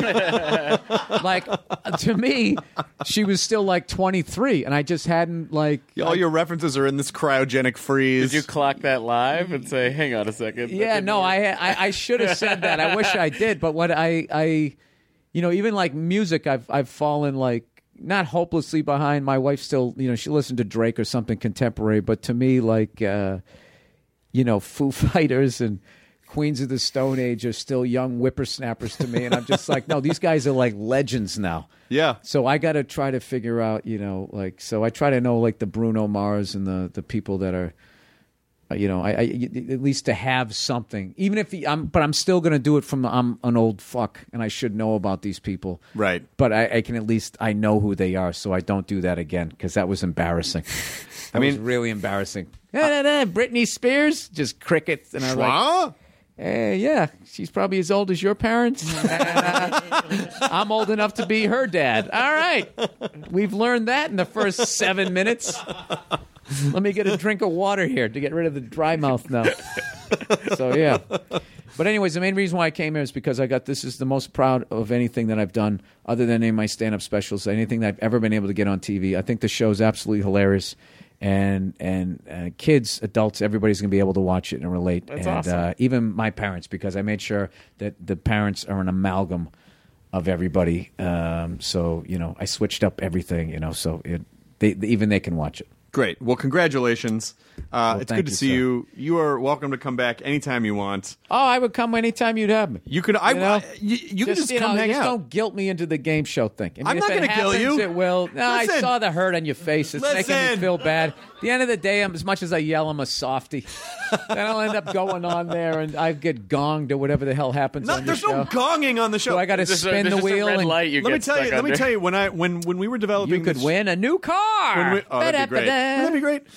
Like, to me, she was still like 23, and I just hadn't like. All your references are in this cryogenic freeze. Did you clock that live and say, "Hang on a second"? Yeah, no, I should have said that. I wish I did, but what I even like music, I've fallen like. Not hopelessly behind. My wife still, she listened to Drake or something contemporary, but to me, like. Foo Fighters and Queens of the Stone Age are still young whippersnappers to me. And I'm just like, no, these guys are like legends now. Yeah. So I got to try to figure out, so I try to know like the Bruno Mars and the people that are, I at least to have something, even if but I'm still going to do it from I'm an old fuck and I should know about these people. Right. But I can at least, I know who they are. So I don't do that again because that was embarrassing. That was really embarrassing. Britney Spears, just crickets. And I'm like, yeah, she's probably as old as your parents. I'm old enough to be her dad. All right. We've learned that in the first 7 minutes. Let me get a drink of water here to get rid of the dry mouth now. So, yeah. But anyways, the main reason why I came here is because this is the most proud of anything that I've done other than any of my stand-up specials, anything that I've ever been able to get on TV. I think the show's absolutely hilarious. And kids, adults, everybody's going to be able to watch it and relate. That's awesome. Even my parents, because I made sure that the parents are an amalgam of everybody. So, I switched up everything, so even they can watch it. Great. Well, congratulations. It's good to see you. You are welcome to come back anytime you want. Oh, I would come anytime you'd have me. You could. You can just come hang out. Don't guilt me into the game show thing. I mean, I'm not going to guilt you. It will. No, I saw the hurt on your face. It's making me feel bad. At the end of the day, as much as I yell, I'm a softie. Then I'll end up going on there and I get gonged or whatever the hell happens on your show. There's no gonging on the show. So I got to spin the wheel. Red light let me tell you. When we were developing, you could win a new car. That'd be great. That'd be great.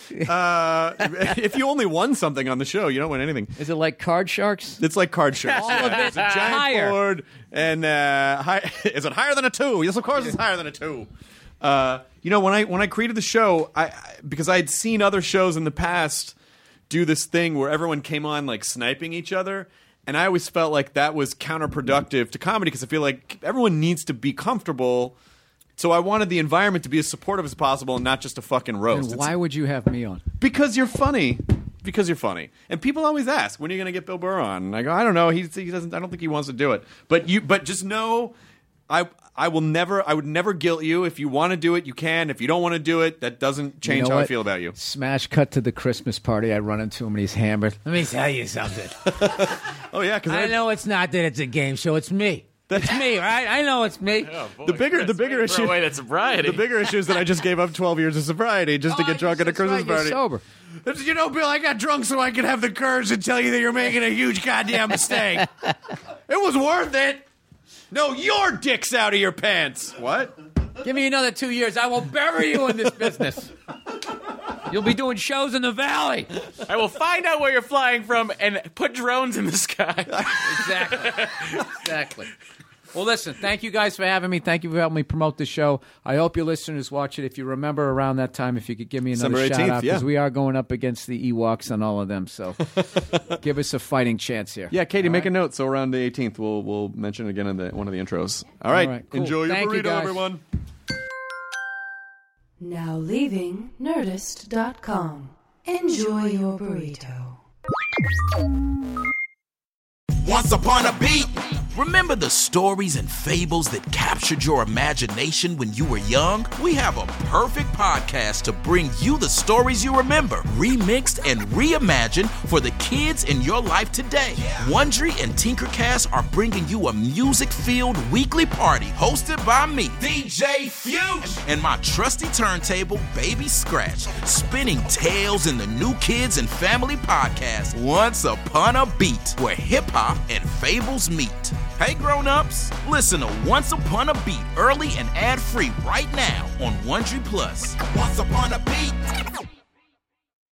If you only won something on the show, you don't win anything. Is it like Card Sharks? It's like Card Sharks. All of it's a giant board, and is it higher than a 2? Yes, of course it's higher than a 2. When I created the show, because I had seen other shows in the past do this thing where everyone came on like sniping each other, and I always felt like that was counterproductive to comedy because I feel like everyone needs to be comfortable. So I wanted the environment to be as supportive as possible and not just a fucking roast. And why would you have me on? Because you're funny. Because you're funny. And people always ask, when are you going to get Bill Burr on? And I go, I don't know. He doesn't. I don't think he wants to do it. But just know, I would never guilt you. If you want to do it, you can. If you don't want to do it, that doesn't change how I feel about you. Smash cut to the Christmas party. I run into him and he's hammered. Let me tell you something. Oh yeah, because I know it's not that it's a game show. It's me. That's me, right? I know it's me. Oh, boy, the bigger issue. Away that sobriety. The bigger issue is that I just gave up 12 years of sobriety just to get drunk at a Christmas party. Sober. Bill, I got drunk so I could have the courage to tell you that you're making a huge goddamn mistake. It was worth it. No, your dick's out of your pants. What? Give me another 2 years. I will bury you in this business. You'll be doing shows in the valley. I will find out where you're flying from and put drones in the sky. Exactly. Well, listen, thank you guys for having me. Thank you for helping me promote the show. I hope your listeners watch it. If you remember around that time, if you could give me another shout-out, because we are going up against the Ewoks and all of them. So give us a fighting chance here. Yeah, Katie, make a note. So around the 18th, we'll mention it again in one of the intros. All right. Cool. Enjoy your Thank you, burrito, guys. everyone. Now leaving Nerdist.com. Enjoy your burrito. Once upon a beat. Remember the stories and fables that captured your imagination when you were young? We have a perfect podcast to bring you the stories you remember, remixed and reimagined for the kids in your life today. Wondery and Tinkercast are bringing you a music-filled weekly party hosted by me, DJ Fuge, and my trusty turntable, Baby Scratch, spinning tales in the new kids and family podcast, Once Upon a Beat, where hip-hop and fables meet. Hey grown-ups, listen to Once Upon a Beat early and ad-free right now on Wondery Plus. Once Upon a Beat.